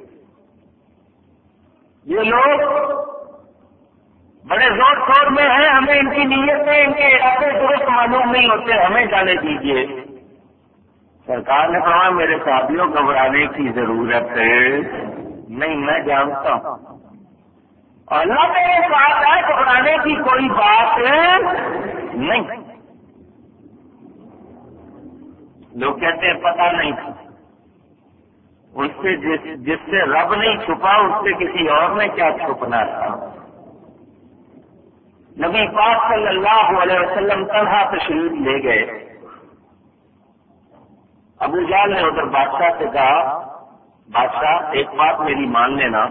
یہ لوگ بڑے زور شور میں ہیں، ہمیں ان کی نیتیں ان کے ارادے درست معلوم نہیں ہوتے، ہمیں جانے دیجیے۔ سرکار نے کہا میرے صحابیوں گھبرانے کی ضرورت ہے نہیں، میں جانتا ہوں اور اللہ میرے ساتھ ہے، گھبرانے کی کوئی بات نہیں۔ لوگ کہتے ہیں پتہ نہیں تھا، اس سے جس جس سے رب نہیں چھپا اس سے کسی اور نے کیا چھپنا تھا۔ نبی پاک صلی اللہ علیہ وسلم تنہا تشریف لے گئے۔ ابو جہل نے ادھر بادشاہ سے کہا بادشاہ ایک بات میری مان لینا،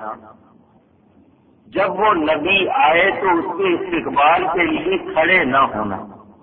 جب وہ نبی آئے تو اس کے استقبال کے لیے کھڑے نہ ہونا،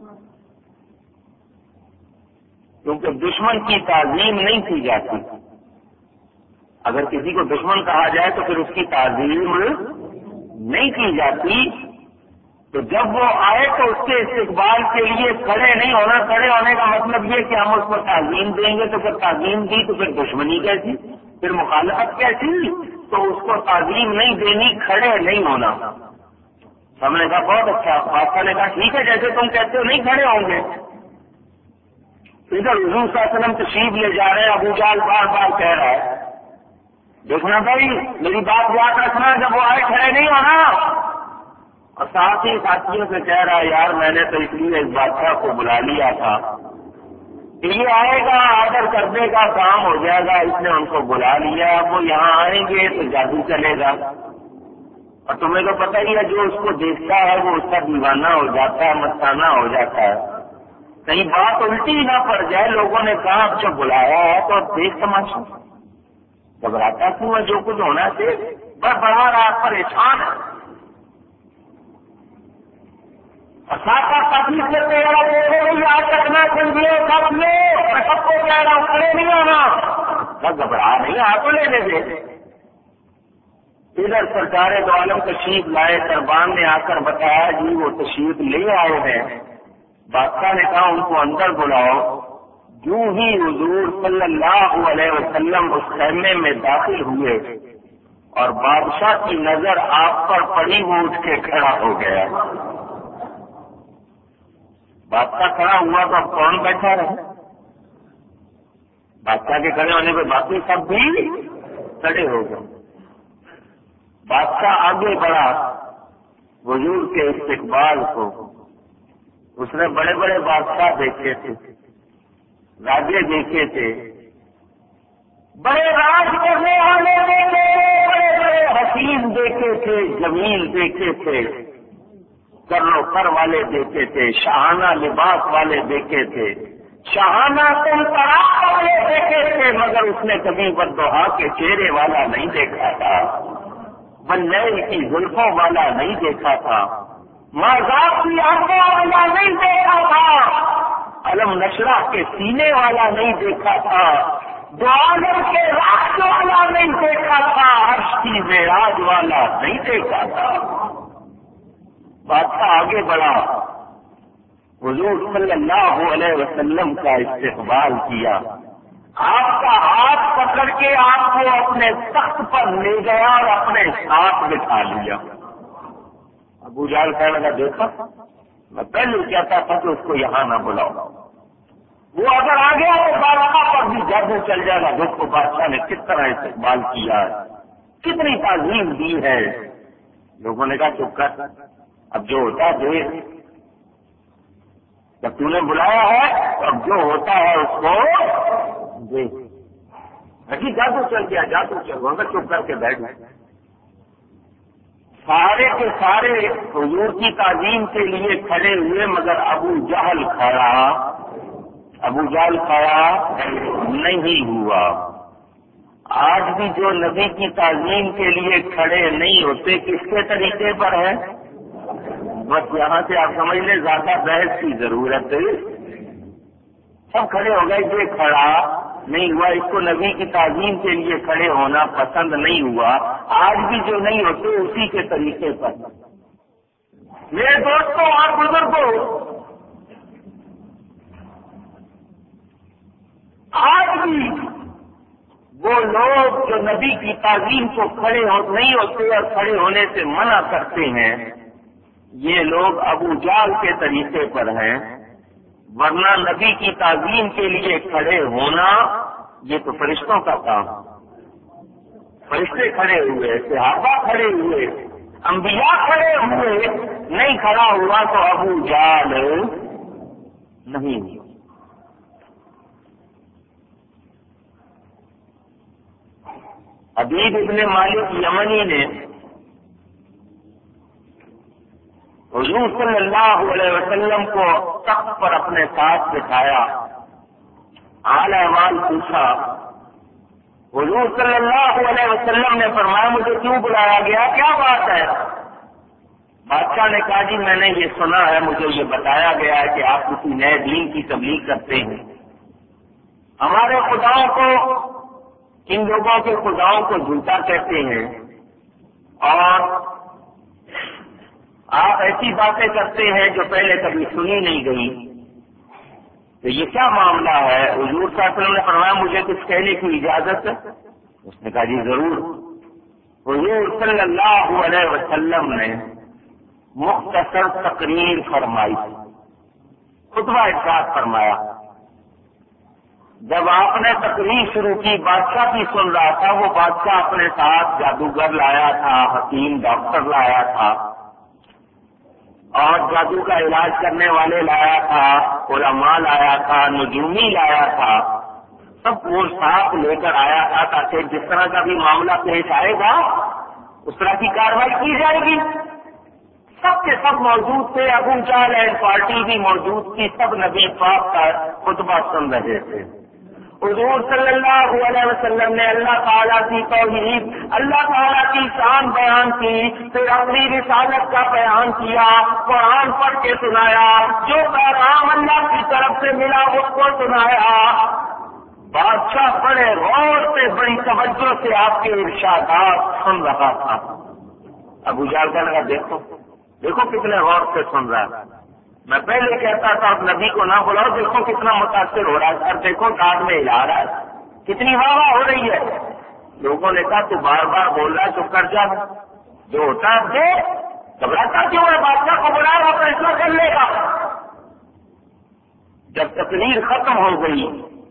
کیونکہ دشمن کی تعظیم نہیں کی جاتی۔ اگر کسی کو دشمن کہا جائے تو پھر اس کی تعظیم نہیں کی جاتی، تو جب وہ آئے تو اس کے استقبال کے لیے کھڑے نہیں ہونا۔ کھڑے ہونے کا مطلب یہ کہ ہم اس کو تعظیم دیں گے تو پھر تعظیم دی تو پھر دشمنی کیسی، پھر مخالفت کیسی، تو اس کو تعظیم نہیں دینی، کھڑے نہیں ہونا۔ ہم نے کہا بہت اچھا۔ بادشاہ نے کہا ٹھیک ہے جیسے تم کہتے ہو نہیں کھڑے ہوں گے۔ ادھر حضور صلی اللہ علیہ وسلم تشریف لے جا رہے ہیں، ابو جہل بار بار کہہ رہا ہے دیکھنا بھائی میری بات یاد رکھنا، جب وہ آئے کھڑے نہیں ہونا، اور ساتھ ہی ساتھیوں سے کہہ رہا ہے یار میں نے تو اس لیے اس بادشاہ کو بلا لیا تھا کہ یہ آئے گا آڈر کرنے کا کام ہو جائے گا، اس نے ان کو بلا لیا، اب وہ یہاں آئیں گے تو جادو چلے گا، اور تمہیں تو پتہ ہی ہے جو اس کو دیکھتا ہے وہ اس کا دیوانہ ہو جاتا ہے، مستانہ ہو جاتا ہے، کہیں بات الٹی نہ پڑ جائے۔ لوگوں نے کہا اب جو بلایا ہے تو اب دیکھ تماشا، گھبراتا کیوں ہے، جو کچھ ہونا چاہیے بس بڑھا رہا پریشان ہے۔ تکلیف سے تیرا یاد رکھنا سمجھیے سب لوگ، میں سب کو کہہ رہا ہوں کھڑے نہیں ہونا، بس گھبرا نہیں ہاتھوں لینے دے۔ ادھر سرکار دو عالم تشریف لائے، دربان نے آ کر بتایا جی وہ تشریف لے آئے ہیں۔ بادشاہ نے کہا ان کو اندر بلاؤ۔ جو ہی حضور صلی اللہ علیہ وسلم اس خیمے میں داخل ہوئے اور بادشاہ کی نظر آپ پر پڑی وہ اٹھ کے کھڑا ہو گیا۔ بادشاہ کھڑا ہوا تو اب کون بیٹھا رہے؟ بادشاہ کے کھڑے ہونے پہ باقی سب بھی کھڑے ہو گئے۔ بادشاہ آگے بڑھا حضور کے استقبال کو۔ اس نے بڑے بڑے بادشاہ دیکھے تھے، راجے دیکھے تھے، بڑے راج کرنے والے دیکھے، بڑے بڑے حسین دیکھے تھے، جمیل دیکھے تھے، کرو کر والے دیکھے تھے، شاہانہ لباس والے دیکھے تھے، شاہانہ تم تراش والے دیکھے تھے، مگر اس نے کبھی بدوہا کے چہرے والا نہیں دیکھا تھا، بنیل کی زلفوں والا نہیں دیکھا تھا، مذاق کی آنکھوں والا نہیں دیکھا تھا، علم نشرہ کے سینے والا نہیں دیکھا تھا، دو عالم کے راج والا نہیں دیکھا تھا، عرش کی معراج والا نہیں دیکھا تھا۔ بادشاہ آگے بڑھا، حضور صلی اللہ علیہ وسلم کا استقبال کیا، آپ کا ہاتھ پکڑ کے آپ کو اپنے تخت پر لے گیا اور اپنے ساتھ بٹھا لیا۔ ابو جہل کہنے لگا دیکھا میں پہلے کہتا تھا کہ اس کو یہاں نہ بلاؤ، وہ اگر آ گیا تو بادشاہ پر بھی جادو چل جائے گا۔ دیکھو بادشاہ نے کس طرح استقبال کیا ہے، کتنی تعظیم دی ہے۔ لوگوں نے کہا چپ کر، اب جو ہوتا ہے دیکھ، جب تو نے بلایا ہے تو اب جو ہوتا ہے اس کو دیکھ. حجی جادو چل گیا, جادو چل گیا, چپ کر کے بیٹھ گئے. سارے کے سارے حضور کی تعظیم کے لیے کھڑے ہوئے, مگر ابو جہل کھڑا ابو جہل کھڑا نہیں ہوا. آج بھی جو نبی کی تعظیم کے لیے کھڑے نہیں ہوتے, کس کے طریقے پر ہے؟ بس یہاں سے آپ سمجھ لیں زیادہ بحث کی ضرورت ہے. سب کھڑے ہو گئے, یہ کھڑا نہیں ہوا, اس کو نبی کی تعظیم کے لیے کھڑے ہونا پسند نہیں ہوا. آج بھی جو نہیں ہوتے اسی کے طریقے پر. میرے دوستوں اور بزرگوں, آج بھی وہ لوگ جو نبی کی تعظیم کو کھڑے ہو نہیں ہوتے اور کھڑے ہونے سے منع کرتے ہیں, یہ لوگ ابو جہل کے طریقے پر ہیں. ورنہ نبی کی تعظیم کے لیے کھڑے ہونا یہ تو فرشتوں کا کام. فرشتے کھڑے ہوئے, صحابہ کھڑے ہوئے, انبیاء کھڑے ہوئے, نہیں کھڑا ہوا تو ابو جہل نہیں ہوا. حبیب ابن مالک یمنی نے حضور صلی اللہ علیہ وسلم کو تخت پر اپنے ساتھ بٹھایا, حال احوال پوچھا. حضور صلی اللہ علیہ وسلم نے فرمایا مجھے کیوں بلایا گیا, کیا بات ہے؟ بادشاہ نے کہا جی میں نے یہ سنا ہے, مجھے یہ بتایا گیا ہے کہ آپ کسی نئے دین کی تبلیغ کرتے ہیں. ہمارے خداؤں کو, ان لوگوں کے خداؤں کو جھوٹا کہتے ہیں, اور آپ ایسی باتیں کرتے ہیں جو پہلے کبھی سنی نہیں گئی. تو یہ کیا معاملہ ہے؟ حضور صلی اللہ علیہ وسلم نے فرمایا مجھے کچھ کہنے کی اجازت ہے؟ اس نے کہا جی ضرور. حضور صلی اللہ علیہ وسلم نے مختصر تقریر فرمائی, خطبہ ارشاد فرمایا. جب آپ نے تقریر شروع کی, بادشاہ بھی سن رہا تھا. وہ بادشاہ اپنے ساتھ جادوگر لایا تھا, حکیم ڈاکٹر لایا تھا, اور جادو کا علاج کرنے والے لایا تھا, علماء لایا تھا, نجومی لایا تھا. سب وہ ساتھ لے کر آیا تھا تاکہ جس طرح کا بھی معاملہ پیش آئے گا اس طرح کی کارروائی کی جائے گی. سب کے سب موجود تھے. ابو جہل اینڈ پارٹی بھی موجود تھی. سب نبی پاک کا خطبہ سن رہے تھے. حضور صلی اللہ علیہ وسلم نے اللہ تعالیٰ کی توحید, اللہ تعالیٰ کی شان بیان کی, پھر اپنی رسالت کا بیان کیا, قرآن پڑھ کے سنایا, جو پیغام اللہ کی طرف سے ملا اس کو سنایا. بادشاہ بڑے غور سے, بڑی توجہ سے آپ کے ارشادات سن رہا تھا. ابو جہل کہنے لگا دیکھو دیکھو کتنے غور سے سن رہا ہے. میں پہلے کہتا تھا اب نبی کو نہ بلاؤ, دیکھو کتنا متاثر ہو رہا ہے, اور دیکھو داد میں ہلا رہا ہے, کتنی واہ واہ ہو رہی ہے. لوگوں نے کہا تو بار بار بول رہا ہے, چپ کر جا, جو ہوتا ہے دے, گھبراتا کیوں ہے؟ بادشاہ کو بلایا وہ فیصلہ کر لے گا. جب تقریر ختم ہو گئی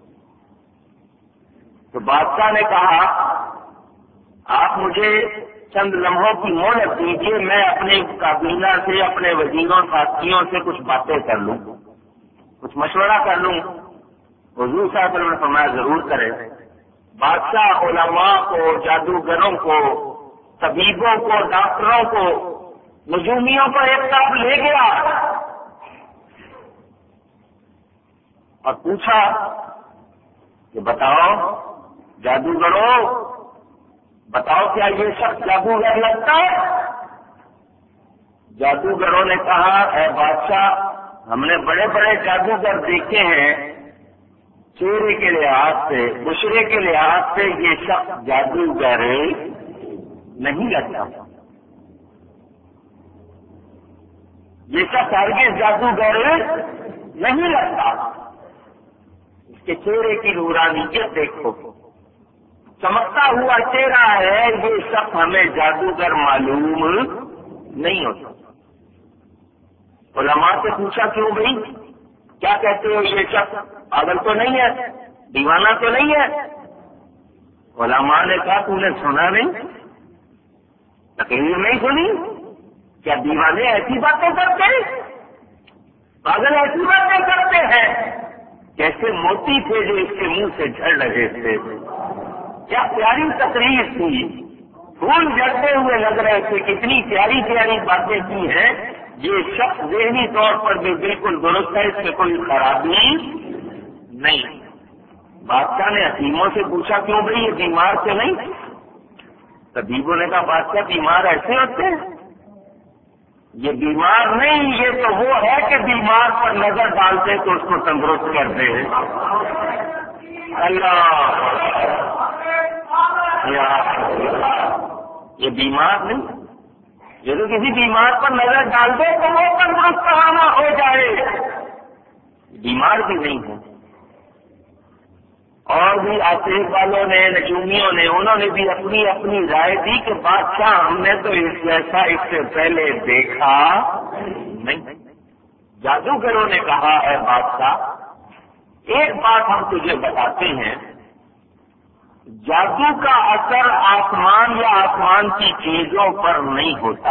تو بادشاہ نے کہا آپ مجھے چند لمحوں کی مہلت دیجیے, میں اپنے کابینہ سے, اپنے وزیروں ساتھیوں سے کچھ باتیں کر لوں, کچھ مشورہ کر لوں. حضور صلی اللہ علیہ وسلم نے فرمایا ضرور کرے. بادشاہ علماء کو, جادوگروں کو, طبیبوں کو, ڈاکٹروں کو, نجومیوں کو ایک ساتھ لے گیا اور پوچھا کہ بتاؤ جادوگروں, بتاؤ کیا یہ شخص جادوگر لگتا ہے؟ جادوگروں نے کہا اے بادشاہ, ہم نے بڑے بڑے جادوگر دیکھے ہیں, چہرے کے لحاظ سے, بشرے کے لحاظ سے یہ شخص جادوگر نہیں لگتا. یہ شخص ہرگز جادوگر نہیں لگتا. اس کے چہرے کی نورانیت دیکھو, چمکتا ہوا چہرہ ہے, یہ شخص ہمیں جادوگر معلوم نہیں ہوتا. علماء سے پوچھا کیوں بھائی, کیا کہتے ہو یہ شخص پاگل تو نہیں ہے, دیوانہ تو نہیں ہے؟ علماء نے کہا تو نے سنا نہیں, تقریر نہیں سنی, کیا دیوانے ایسی باتیں کرتے ہیں؟ پاگل ایسی باتیں کرتے ہیں جیسے موتی تھے جو اس کے منہ سے جھڑ رہے تھے. کیا پیاری تقریر تھی, پھول جھڑتے ہوئے لگ رہے تھے, کتنی پیاری پیاری باتیں کی ہیں. یہ شخص ذہنی طور پر بھی بالکل درست ہے, اس میں کوئی خرابی نہیں. بادشاہ نے حکیموں سے پوچھا کیوں بھائی یہ بیمار سے نہیں؟ طبیبوں نے کہا بادشاہ بیمار ایسے ہوتے ہیں, یہ بیمار نہیں, یہ تو وہ ہے کہ بیمار پر نظر ڈالتے تو اس کو تندرست کرتے ہیں. اللہ یہ بیمار نہیں, یہ تو کسی بیمار پر نظر ڈال دے تو وہ تندرست کرانا ہو جائے, بیمار بھی نہیں ہے. اور بھی آصف والوں نے, نجومیوں نے, انہوں نے بھی اپنی اپنی رائے دی کہ بادشاہ ہم نے تو اس جیسا اس سے پہلے دیکھا نہیں. جادوگروں نے کہا اے بادشاہ ایک بات ہم تجھے بتاتے ہیں, جادو کا اثر آسمان یا آسمان کی چیزوں پر نہیں ہوتا.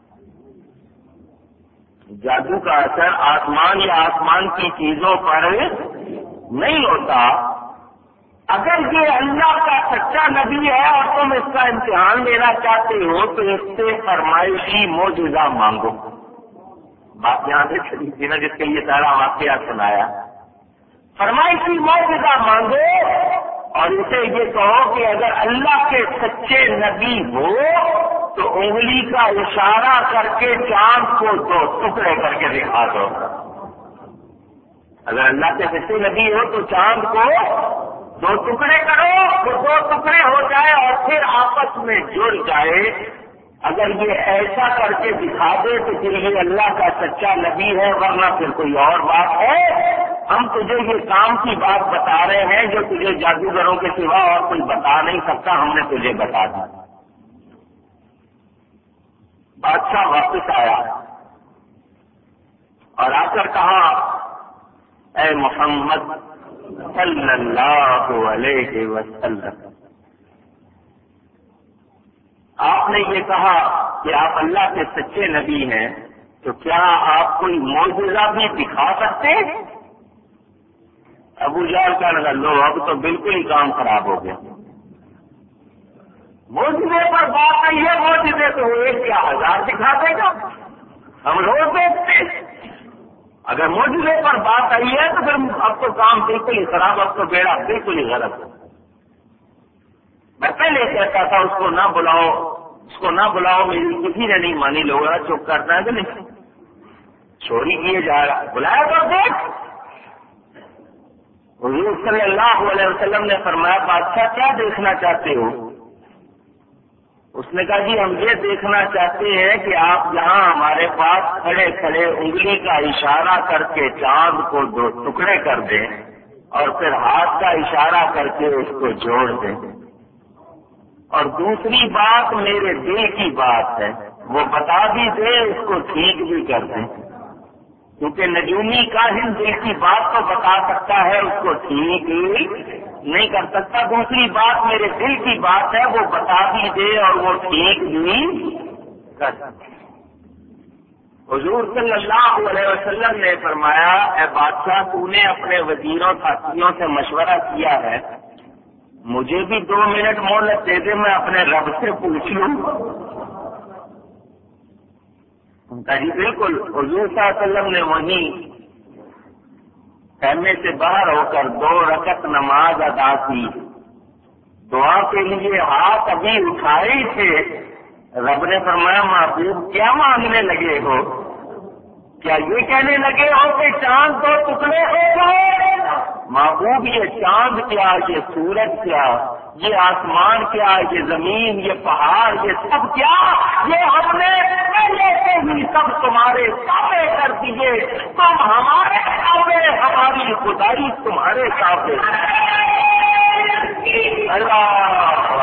جادو کا اثر آسمان یا آسمان کی چیزوں پر نہیں ہوتا. اگر یہ اللہ کا سچا نبی ہے اور تم اس کا امتحان لینا چاہتے ہو تو اس سے فرمائشی معجزہ مانگو. بات یہاں سے چلی تھی نا جس کے لیے سارا واقعہ سنایا. فرمائشی معجزہ مانگو اور اسے یہ کہو کہ اگر اللہ کے سچے نبی ہو تو انگلی کا اشارہ کر کے چاند کو دو ٹکڑے کر کے دکھا دو. اگر اللہ کے سچے نبی ہو تو چاند کو دو ٹکڑے کرو, وہ دو ٹکڑے ہو جائے اور پھر آپس میں جڑ جائے. اگر یہ ایسا کر کے دکھا دے تو پھر یہ اللہ کا سچا نبی ہے, ورنہ پھر کوئی اور بات ہے. ہم تجھے یہ کام کی بات بتا رہے ہیں جو تجھے جادوگروں کے سوا اور کوئی بتا نہیں سکتا, ہم نے تجھے بتا دی. بادشاہ واپس آیا اور آ کر کہا اے محمد صلی اللہ علیہ وسلم, آپ نے یہ کہا کہ آپ اللہ کے سچے نبی ہیں, تو کیا آپ کوئی معجزہ بھی دکھا سکتے؟ ابو جہل کا لگا لو اب تو بالکل ہی کام خراب ہو گیا. معجزے پر بات نہیں ہے, معجزے تو وہ ایک یا ہزار دکھا دے گا, ہم روز دیکھتے. اگر معجزے پر بات آئی ہے تو پھر اب تو کام بالکل ہی خراب, اب تو بیڑا بالکل ہی غلط ہے. میں پہلے کہتا تھا اس کو نہ بلاؤ, اس کو نہ بلاؤ, میری کسی نے نہیں مانی. لوگ چپ کرتا ہے کہ نہیں, چوری کیے جا رہا, بلایا تو دیکھ. حضور صلی اللہ علیہ وسلم نے فرمایا بادشاہ کیا دیکھنا چاہتے ہو؟ اس نے کہا جی ہم یہ دیکھنا چاہتے ہیں کہ آپ جہاں ہمارے پاس کھڑے کھڑے انگلی کا اشارہ کر کے چاند کو دو ٹکڑے کر دیں اور پھر ہاتھ کا اشارہ کر کے اس کو جوڑ دیں. اور دوسری بات میرے دل کی بات ہے, وہ بتا بھی دے, اس کو ٹھیک بھی کر دیں, کیونکہ نجومی کاہن دل کی بات تو بتا سکتا ہے, اس کو ٹھیک نہیں کر سکتا. دوسری بات میرے دل کی بات ہے, وہ بتا بھی دے اور وہ ٹھیک بھی کر سکے. حضور صلی اللہ علیہ وسلم نے فرمایا اے بادشاہ تو نے اپنے وزیروں ساتھیوں سے مشورہ کیا ہے, مجھے بھی دو منٹ مہلت دے دے, میں اپنے رب سے پوچھ لوں. جی بالکل. حضور صلی اللہ علیہ وسلم نے وہیں خیمے سے باہر ہو کر دو رکعت نماز ادا کی. دعا کے لیے ہاتھ ابھی اٹھائے تھے, رب نے فرمایا محبوب کیا مانگنے لگے ہو؟ کیا یہ کہنے لگے ہو کہ چاند دو ٹکڑے ہو گئے؟ محبوب یہ چاند کیا, یہ سورج کیا, یہ آسمان کیا, یہ زمین, یہ پہاڑ, یہ سب کیا, یہ ہم نے پہلے سے ہی سب تمہارے تابع کر دیے. تم ہمارے تابع, ہماری خدائی تمہارے تابع. اللہ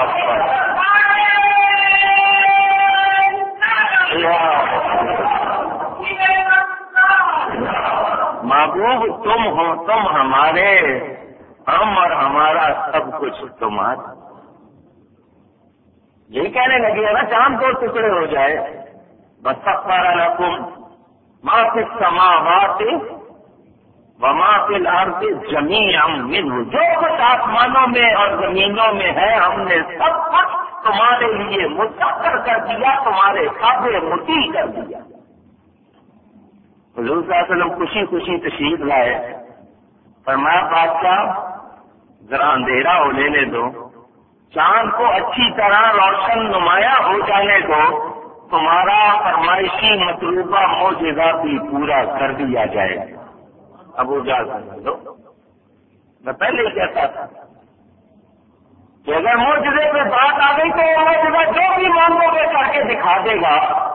محبوب تم ہو, تم ہمارے, ہم اور ہمارا سب کچھ تمہارا. یہی کہنے لگے نا چاند دو ٹکڑے ہو جائے. بسخر لکم ما فی السماوات وما فی الارض جمیعا منہ، جو کچھ آسمانوں میں اور زمینوں میں ہے ہم نے سب کچھ تمہارے لیے مسخر کر دیا، تمہارے تابع مطیع کر دیا۔ حضور صلی اللہ علیہ وسلم خوشی خوشی تشریف لائے، فرمایا بادشاہ ذرا اندھیرا ہو لینے دو، چاند کو اچھی طرح روشن نمایاں ہو جانے دو، تمہارا فرمائشی مطلوبہ معجزہ بھی پورا کر دیا جائے گا۔ ابو جہل سمجھ لو، میں پہلے ہی کہتا تھا کہ اگر معجزے پہ بات آ گئی تو وہ معجزہ جو بھی مانگو گے کر کے دکھا دے گا۔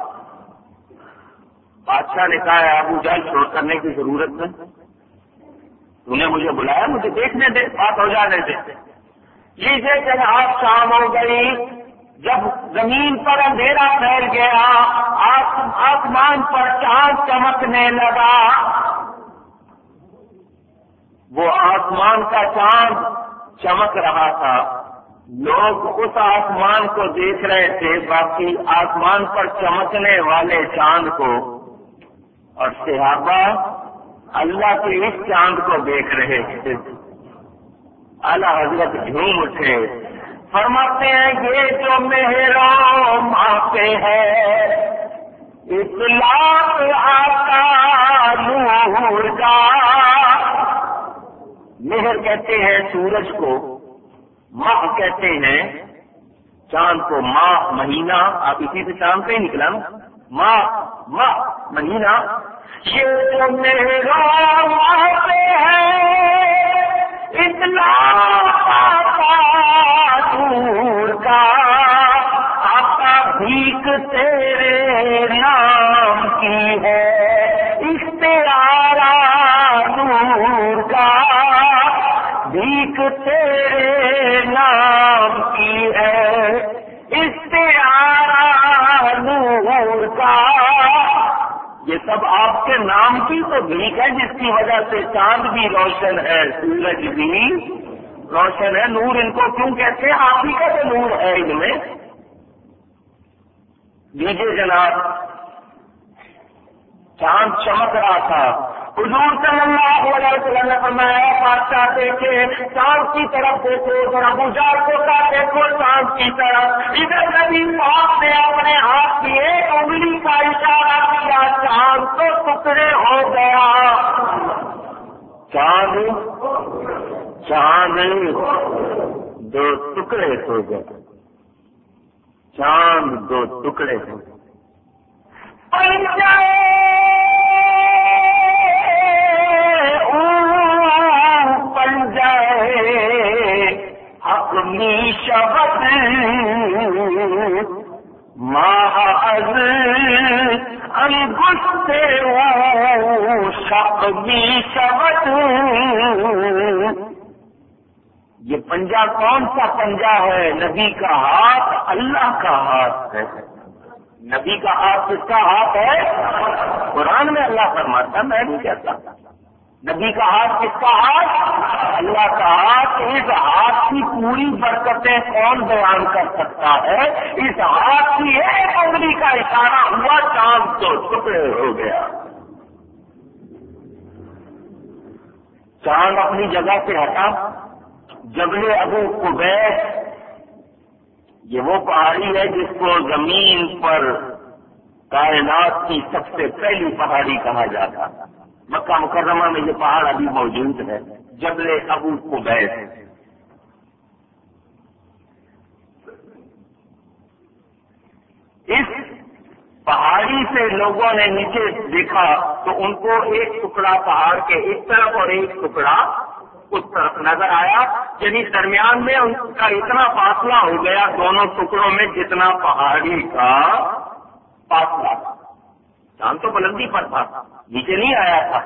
بادشاہ نے کہا ہے ابو جہل شور کرنے کی ضرورت نہیں، تو نے مجھے بلایا، مجھے دیکھنے دے، بات ہو جانے دے۔ لیجیے کہ آج شام ہو گئی، جب زمین پر اندھیرا پھیل گیا، آسمان پر چاند چمکنے لگا، وہ آسمان کا چاند چمک رہا تھا، لوگ اس آسمان کو دیکھ رہے تھے، باقی آسمان پر چمکنے والے چاند کو، اور صحابہ اللہ کے اس چاند کو دیکھ رہے تھے۔ اعلیٰ حضرت جھوم اٹھے، فرماتے ہیں یہ جو مہروں ماپے ہے اطلاق آقا نور کا۔ مہر کہتے ہیں سورج کو، ماہ کہتے ہیں چاند کو، ماہ مہینہ، آپ اسی سے چاند سے ہی نکلا نا، ماہ ماہ مہینہ۔ یہ جو مہروں ماپے ہے اطلاق آقا نور کا، آقا بھیک تیرے نام کی ہے اختیارا نور کا، بھیک تیرے نام کی ہے استعارہ نور کا۔ یہ سب آپ کے نام کی تو بھیک ہے، جس کی وجہ سے چاند بھی روشن ہے، سورج بھی روشن ہے۔ نور ان کو کیوں کہتے ہیں؟ آپ ہی کا تو نور ہے ان میں۔ لیجیے جناب، چاند چمک رہا تھا، حضور صلی اللہ علیہ وسلم نے فرمایا بادشاہ دیکھے چاند کی طرف دیکھو، ذرا ابو جہل کو کا دیکھو چاند کی طرف۔ ادھر نبی پاک نے اپنے ہاتھ کی ایک انگلی کا اشارہ کیا، چاند تو ٹکڑے ہو گیا۔ چاند چاند دو ٹکڑے ہو گئے، چاند دو ٹکڑے ہو گئے۔ حقمی شبد ماہ از انگشت او شقمی شبد۔ یہ پنجہ کون سا پنجہ ہے؟ نبی کا ہاتھ اللہ کا ہاتھ ہے۔ نبی کا ہاتھ کس کا ہاتھ ہے؟ قرآن میں اللہ فرماتا، میں نہیں کہتا۔ نبی کا ہاتھ کس کا ہاتھ؟ اللہ کا ہاتھ۔ اس ہاتھ کی پوری برکتیں کون بیان کر سکتا ہے؟ اس ہاتھ کی ایک انگلی کا اشارہ ہوا، چاند تو ٹکڑے ہو گیا۔ چاند اپنی جگہ سے ہٹا، جبل ابو قبیس، یہ وہ پہاڑی ہے جس کو زمین پر کائنات کی سب سے پہلی پہاڑی کہا جاتا ہے۔ مکہ مکرمہ میں یہ پہاڑ ابھی موجود ہے، جبل ابو قبیس۔ اس پہاڑی سے لوگوں نے نیچے دیکھا تو ان کو ایک ٹکڑا پہاڑ کے ایک طرف اور ایک ٹکڑا اس طرف نظر آیا، یعنی درمیان میں ان کا اتنا فاصلہ ہو گیا دونوں ٹکڑوں میں جتنا پہاڑی کا فاصلہ تھا۔ چاند تو بلندی پر تھا، نیچے نہیں آیا تھا،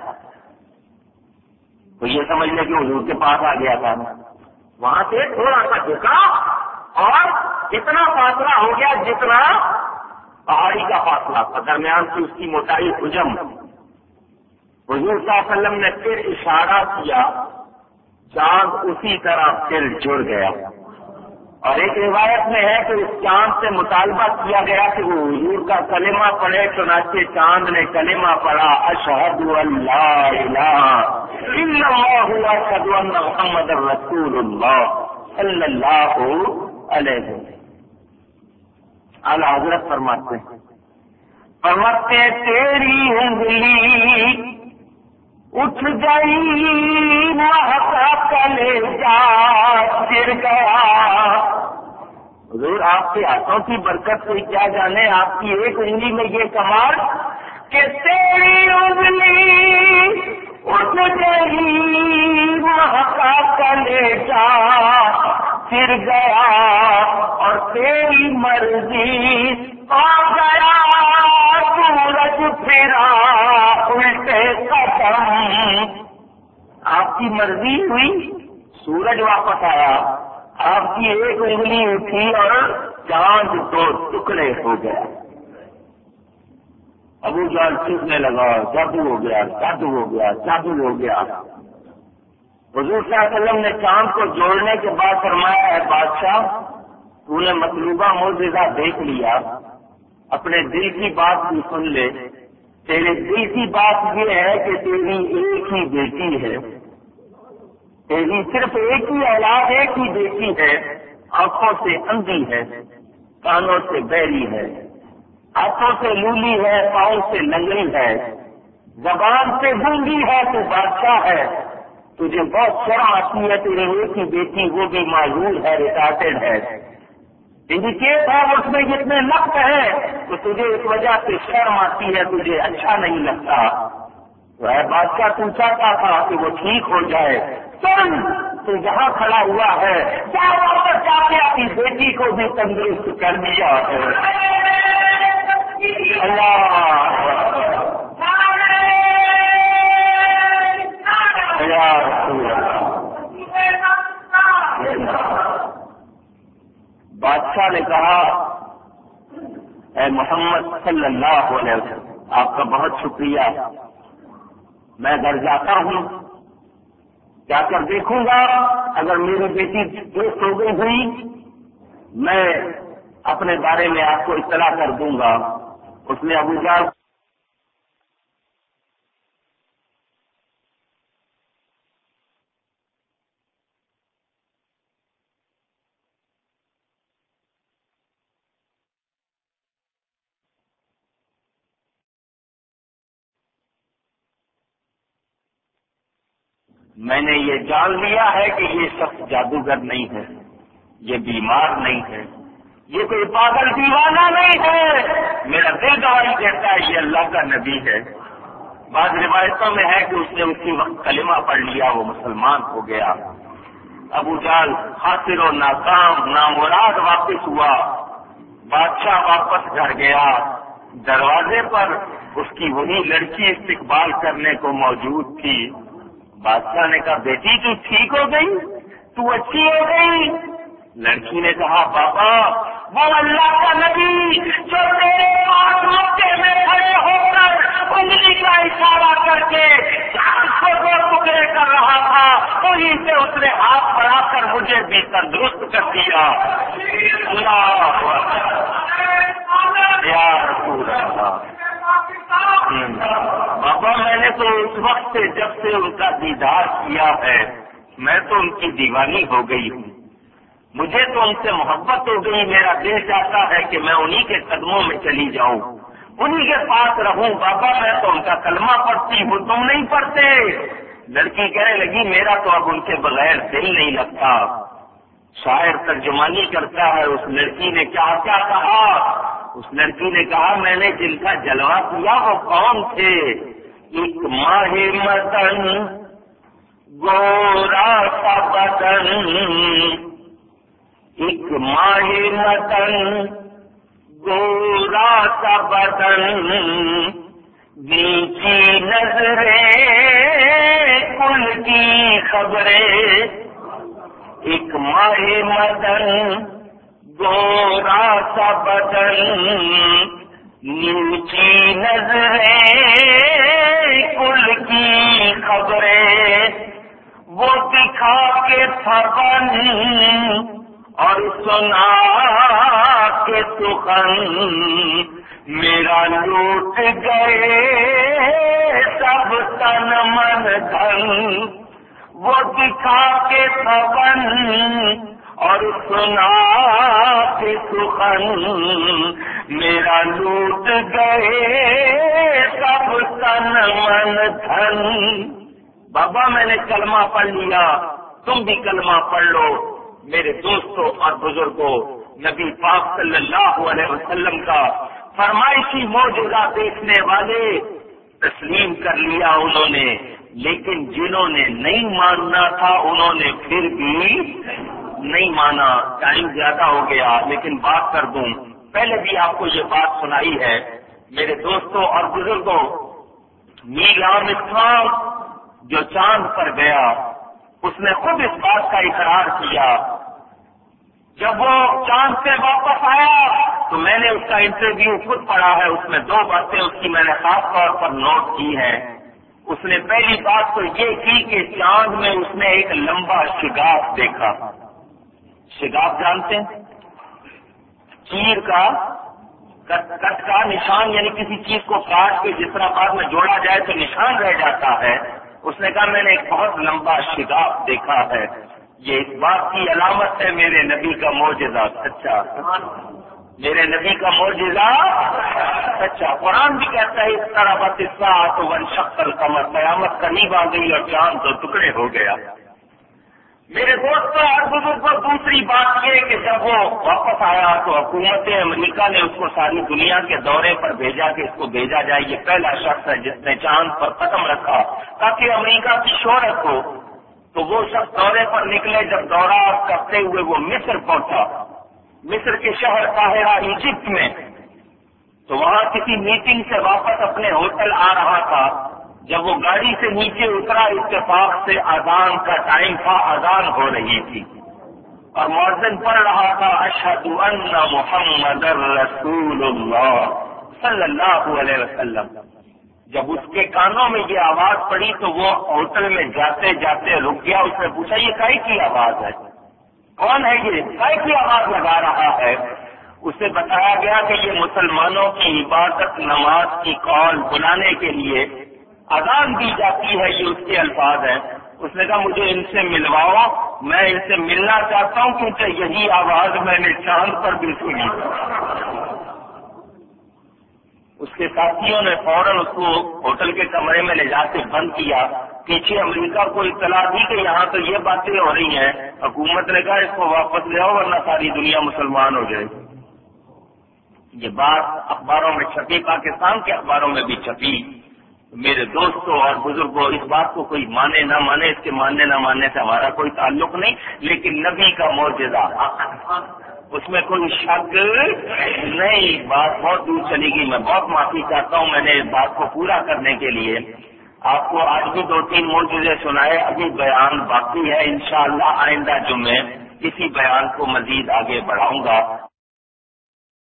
تو یہ سمجھ لے کہ حضور کے پاس آ گیا تھا۔ وہاں سے تھوڑا سا جھکا اور اتنا فاصلہ ہو گیا جتنا پہاڑی کا فاصلہ تھا، درمیان سے اس کی موٹائی حجم۔ حضور صلی اللہ علیہ وسلم نے پھر اشارہ کیا، چاند اسی طرح پھر جڑ گیا۔ اور ایک روایت میں ہے کہ اس چاند سے مطالبہ کیا گیا کہ وہ حضور کا کلمہ پڑھے، چنانچہ چاند نے کلمہ پڑھا، اشہد ان لا الہ इल्लल्लाहु व अशहदु अन्ना मुहम्मदर रसूलुल्लाह सल्लल्लाहु अलैहि वसल्लम। आला हजरत फरमाते हैं, फरमाते तेरी उंगली उठ गई महका कलेजा गिर गया। हुजूर आपके हाथों की बरकत कोई क्या जाने, आपकी एक उंगली में ये कमाल कि तेरी उंगली उठ गई महका कलेजा गिर गया और तेरी मर्जी आ गया सूरज फिरा उल्टे कदम। आपकी मर्जी हुई, सूरज वापस आया, आपकी एक उंगली उठी और चांद दो टुकड़े हो गया। अबू जाल चीखने लगा, जादू हो गया, जादू हो गया, जादू हो गया। हुजूर सल्लल्लाहु अलैहि वसल्लम ने चांद को जोड़ने के बाद फरमाया, है बादशाह तूने मतलूबा मोज़िज़ा देख लिया, अपने दिल की बात भी सुन ले। तेरे दिल की बात ये है कि तेरी एक ही बेटी है, तेरी सिर्फ एक ही औलाद, एक ही बेटी है, आंखों से अंधी है, कानों से बहरी है, हाथों से लूली है, पाँव से लंगड़ी है, जबान से गूंगी है, तू बादशाह है, तुझे बहुत शर्म आती है, तेरी एक ही बेटी वो भी माजूर है, रिटार्टेड है, इंडिकेट है उसमें जितने नक्श है, तो तुझे इस वजह से शर्म आती है, तुझे अच्छा नहीं लगता। वह बादशाह तू चाहता था कि वो ठीक हो जाए, तुम तो यहाँ खड़ा हुआ है, क्या वापस जाके अपनी बेटी को भी तंदुरुस्त कर दिया है। अल्लाह बादशाह ने कहा, ऐ मोहम्मद सल्लल्लाहु अलैहि वसल्लम आपका बहुत शुक्रिया, मैं घर जाता हूँ, जाकर देखूंगा अगर मेरी बेटी दुरुस्त हो गई हुई मैं अपने बारे में आपको इत्तला कर दूंगा। उसने अबू जाल मैंने ये जान लिया है कि ये शख्स जादूगर नहीं है, ये बीमार नहीं है, ये कोई पागल दीवाना नहीं है, मेरा दिल गवाही देता है ये अल्लाह का नबी है। बाद रिवायतों में है कि उसने उसी वक्त कलिमा पढ़ लिया, वो मुसलमान हो गया। अबू जाल खासिर और नाकाम नामुराद वापस हुआ, बादशाह वापस घर गया, दरवाजे पर उसकी वही लड़की इस्तकबाल करने को मौजूद थी। बादशाह ने कहा, बेटी तू ठीक हो गई, तू अच्छी हो गई? लड़की ने कहा, बाबा वो अल्लाह का नबी जो तेरे पास मक्के में खड़े होकर उंगली का इशारा करके चांद को दो टुकड़े कर रहा था, वहीं से उसने हाथ बढ़ाकर मुझे भी तंदुरुस्त कर दिया। बाबा मैंने तो उस वक्त से जब से उनका दीदार किया है मैं तो उनकी दीवानी हो गई हूँ, मुझे तो उनसे मोहब्बत हो गई, मेरा दिल चाहता है कि मैं उन्हीं के कदमों में चली जाऊं, उन्हीं के पास रहूं। बाबा मैं तो उनका कलमा पढ़ती हूँ, तुम नहीं पढ़ते? लड़की कहने लगी, मेरा तो अब उनके बगैर दिल नहीं लगता। शायर तर्जुमानी करता है, उस लड़की ने क्या क्या कहा? उस लड़की ने कहा, मैंने जिनका जलवा किया वो कौन थे? एक माहे मदन गोरा सा बदन, एक माहे मदन गोरा सा बदन, नीची नजरें कुल की खबरें, एक माहे मदन गोरा सा बदन, नीची नजरें कुल की खबरें, वो दिखा के थबन और सुना के सुखन, میرا لوٹ گئے سب تن من دھن، وہ دکھا کے پون اور سنا کے سخن، میرا لوٹ گئے سب تن من دھن۔ بابا میں نے کلمہ پڑھ لیا، تم بھی کلمہ پڑھ لو۔ میرے دوستوں اور بزرگوں، نبی پاک صلی اللہ علیہ وسلم کا فرمائشی معجزہ دیکھنے والے تسلیم کر لیا انہوں نے، لیکن جنہوں نے نہیں ماننا تھا انہوں نے پھر بھی نہیں مانا۔ ٹائم زیادہ ہو گیا لیکن بات کر دوں، پہلے بھی آپ کو یہ بات سنائی ہے میرے دوستوں اور بزرگوں۔ نیل آرمسٹرانگ جو چاند پر گیا، اس نے خود اس بات کا اقرار کیا۔ جب وہ چاند سے واپس آیا تو میں نے اس کا انٹرویو خود پڑھا ہے، اس میں دو باتیں اس کی میں نے خاص طور پر نوٹ کی ہیں۔ اس نے پہلی بات تو یہ کی کہ چاند میں اس نے ایک لمبا شگاف دیکھا۔ شگاف جانتے ہیں؟ چیر کا کٹ کٹ کا نشان، یعنی کسی چیز کو کاٹ کے جس طرح بعد میں جوڑا جائے تو نشان رہ جاتا ہے۔ اس نے کہا میں نے ایک بہت لمبا شگاف دیکھا ہے، یہ اس بات کی علامت ہے میرے نبی کا معجزہ سچا، میرے نبی کا معجزہ سچا۔ قرآن بھی کہتا ہے اس طرح بس الساعۃ وانشق القمر، قیامت قریب آ گئی اور چاند تو ٹکڑے ہو گیا۔ میرے دوستوں اور بزرگوں، دوسری بات یہ کہ جب وہ واپس آیا تو حکومت امریکہ نے اس کو ساری دنیا کے دورے پر بھیجا کہ اس کو بھیجا جائے، یہ پہلا شخص ہے جس نے چاند پر قدم رکھا تاکہ امریکہ کی شہرت ہو۔ تو وہ شخص دورے پر نکلے، جب دورہ کرتے ہوئے وہ مصر پہنچا، مصر کے شہر قاہرہ ایجپٹ میں، تو وہاں کسی میٹنگ سے واپس اپنے ہوٹل آ رہا تھا۔ جب وہ گاڑی سے نیچے اترا، اتفاق سے اذان کا ٹائم تھا، اذان ہو رہی تھی اور مؤذن پڑھ رہا تھا اشہد ان محمد رسول اللہ صلی اللہ علیہ وسلم۔ جب اس کے کانوں میں یہ آواز پڑی تو وہ ہوٹل میں جاتے جاتے رک گیا۔ اس نے پوچھا یہ کائی کی آواز ہے؟ کون ہے یہ؟ کائی کی آواز لگا رہا ہے؟ اسے بتایا گیا کہ یہ مسلمانوں کی عبادت نماز کی کال بلانے کے لیے اذان دی جاتی ہے، یہ اس کے الفاظ ہیں۔ اس نے کہا مجھے ان سے ملواؤ، میں ان سے ملنا چاہتا ہوں کیونکہ یہی آواز میں نے چاند پر بھی سنی۔ اس کے ساتھیوں نے فوراً اس کو ہوٹل کے کمرے میں لے جا کے بند کیا۔ پیچھے امریکہ کو اطلاع دی کہ یہاں تو یہ باتیں ہو رہی ہیں۔ حکومت نے کہا اس کو واپس لے آؤ ورنہ ساری دنیا مسلمان ہو جائے۔ یہ بات اخباروں میں چھپی، پاکستان کے اخباروں میں بھی چھپی۔ میرے دوستوں اور بزرگوں، اس بات کو کوئی مانے نہ مانے، اس کے ماننے نہ ماننے سے ہمارا کوئی تعلق نہیں، لیکن نبی کا معجزہ اس میں کوئی شک نہیں۔ بات بہت دور چلی گئی، میں بہت معافی چاہتا ہوں، میں نے اس بات کو پورا کرنے کے لیے آپ کو آج بھی دو تین معجزے سنائے، ابھی بیان باقی ہے، انشاءاللہ آئندہ جمعے اسی بیان کو مزید آگے بڑھاؤں گا۔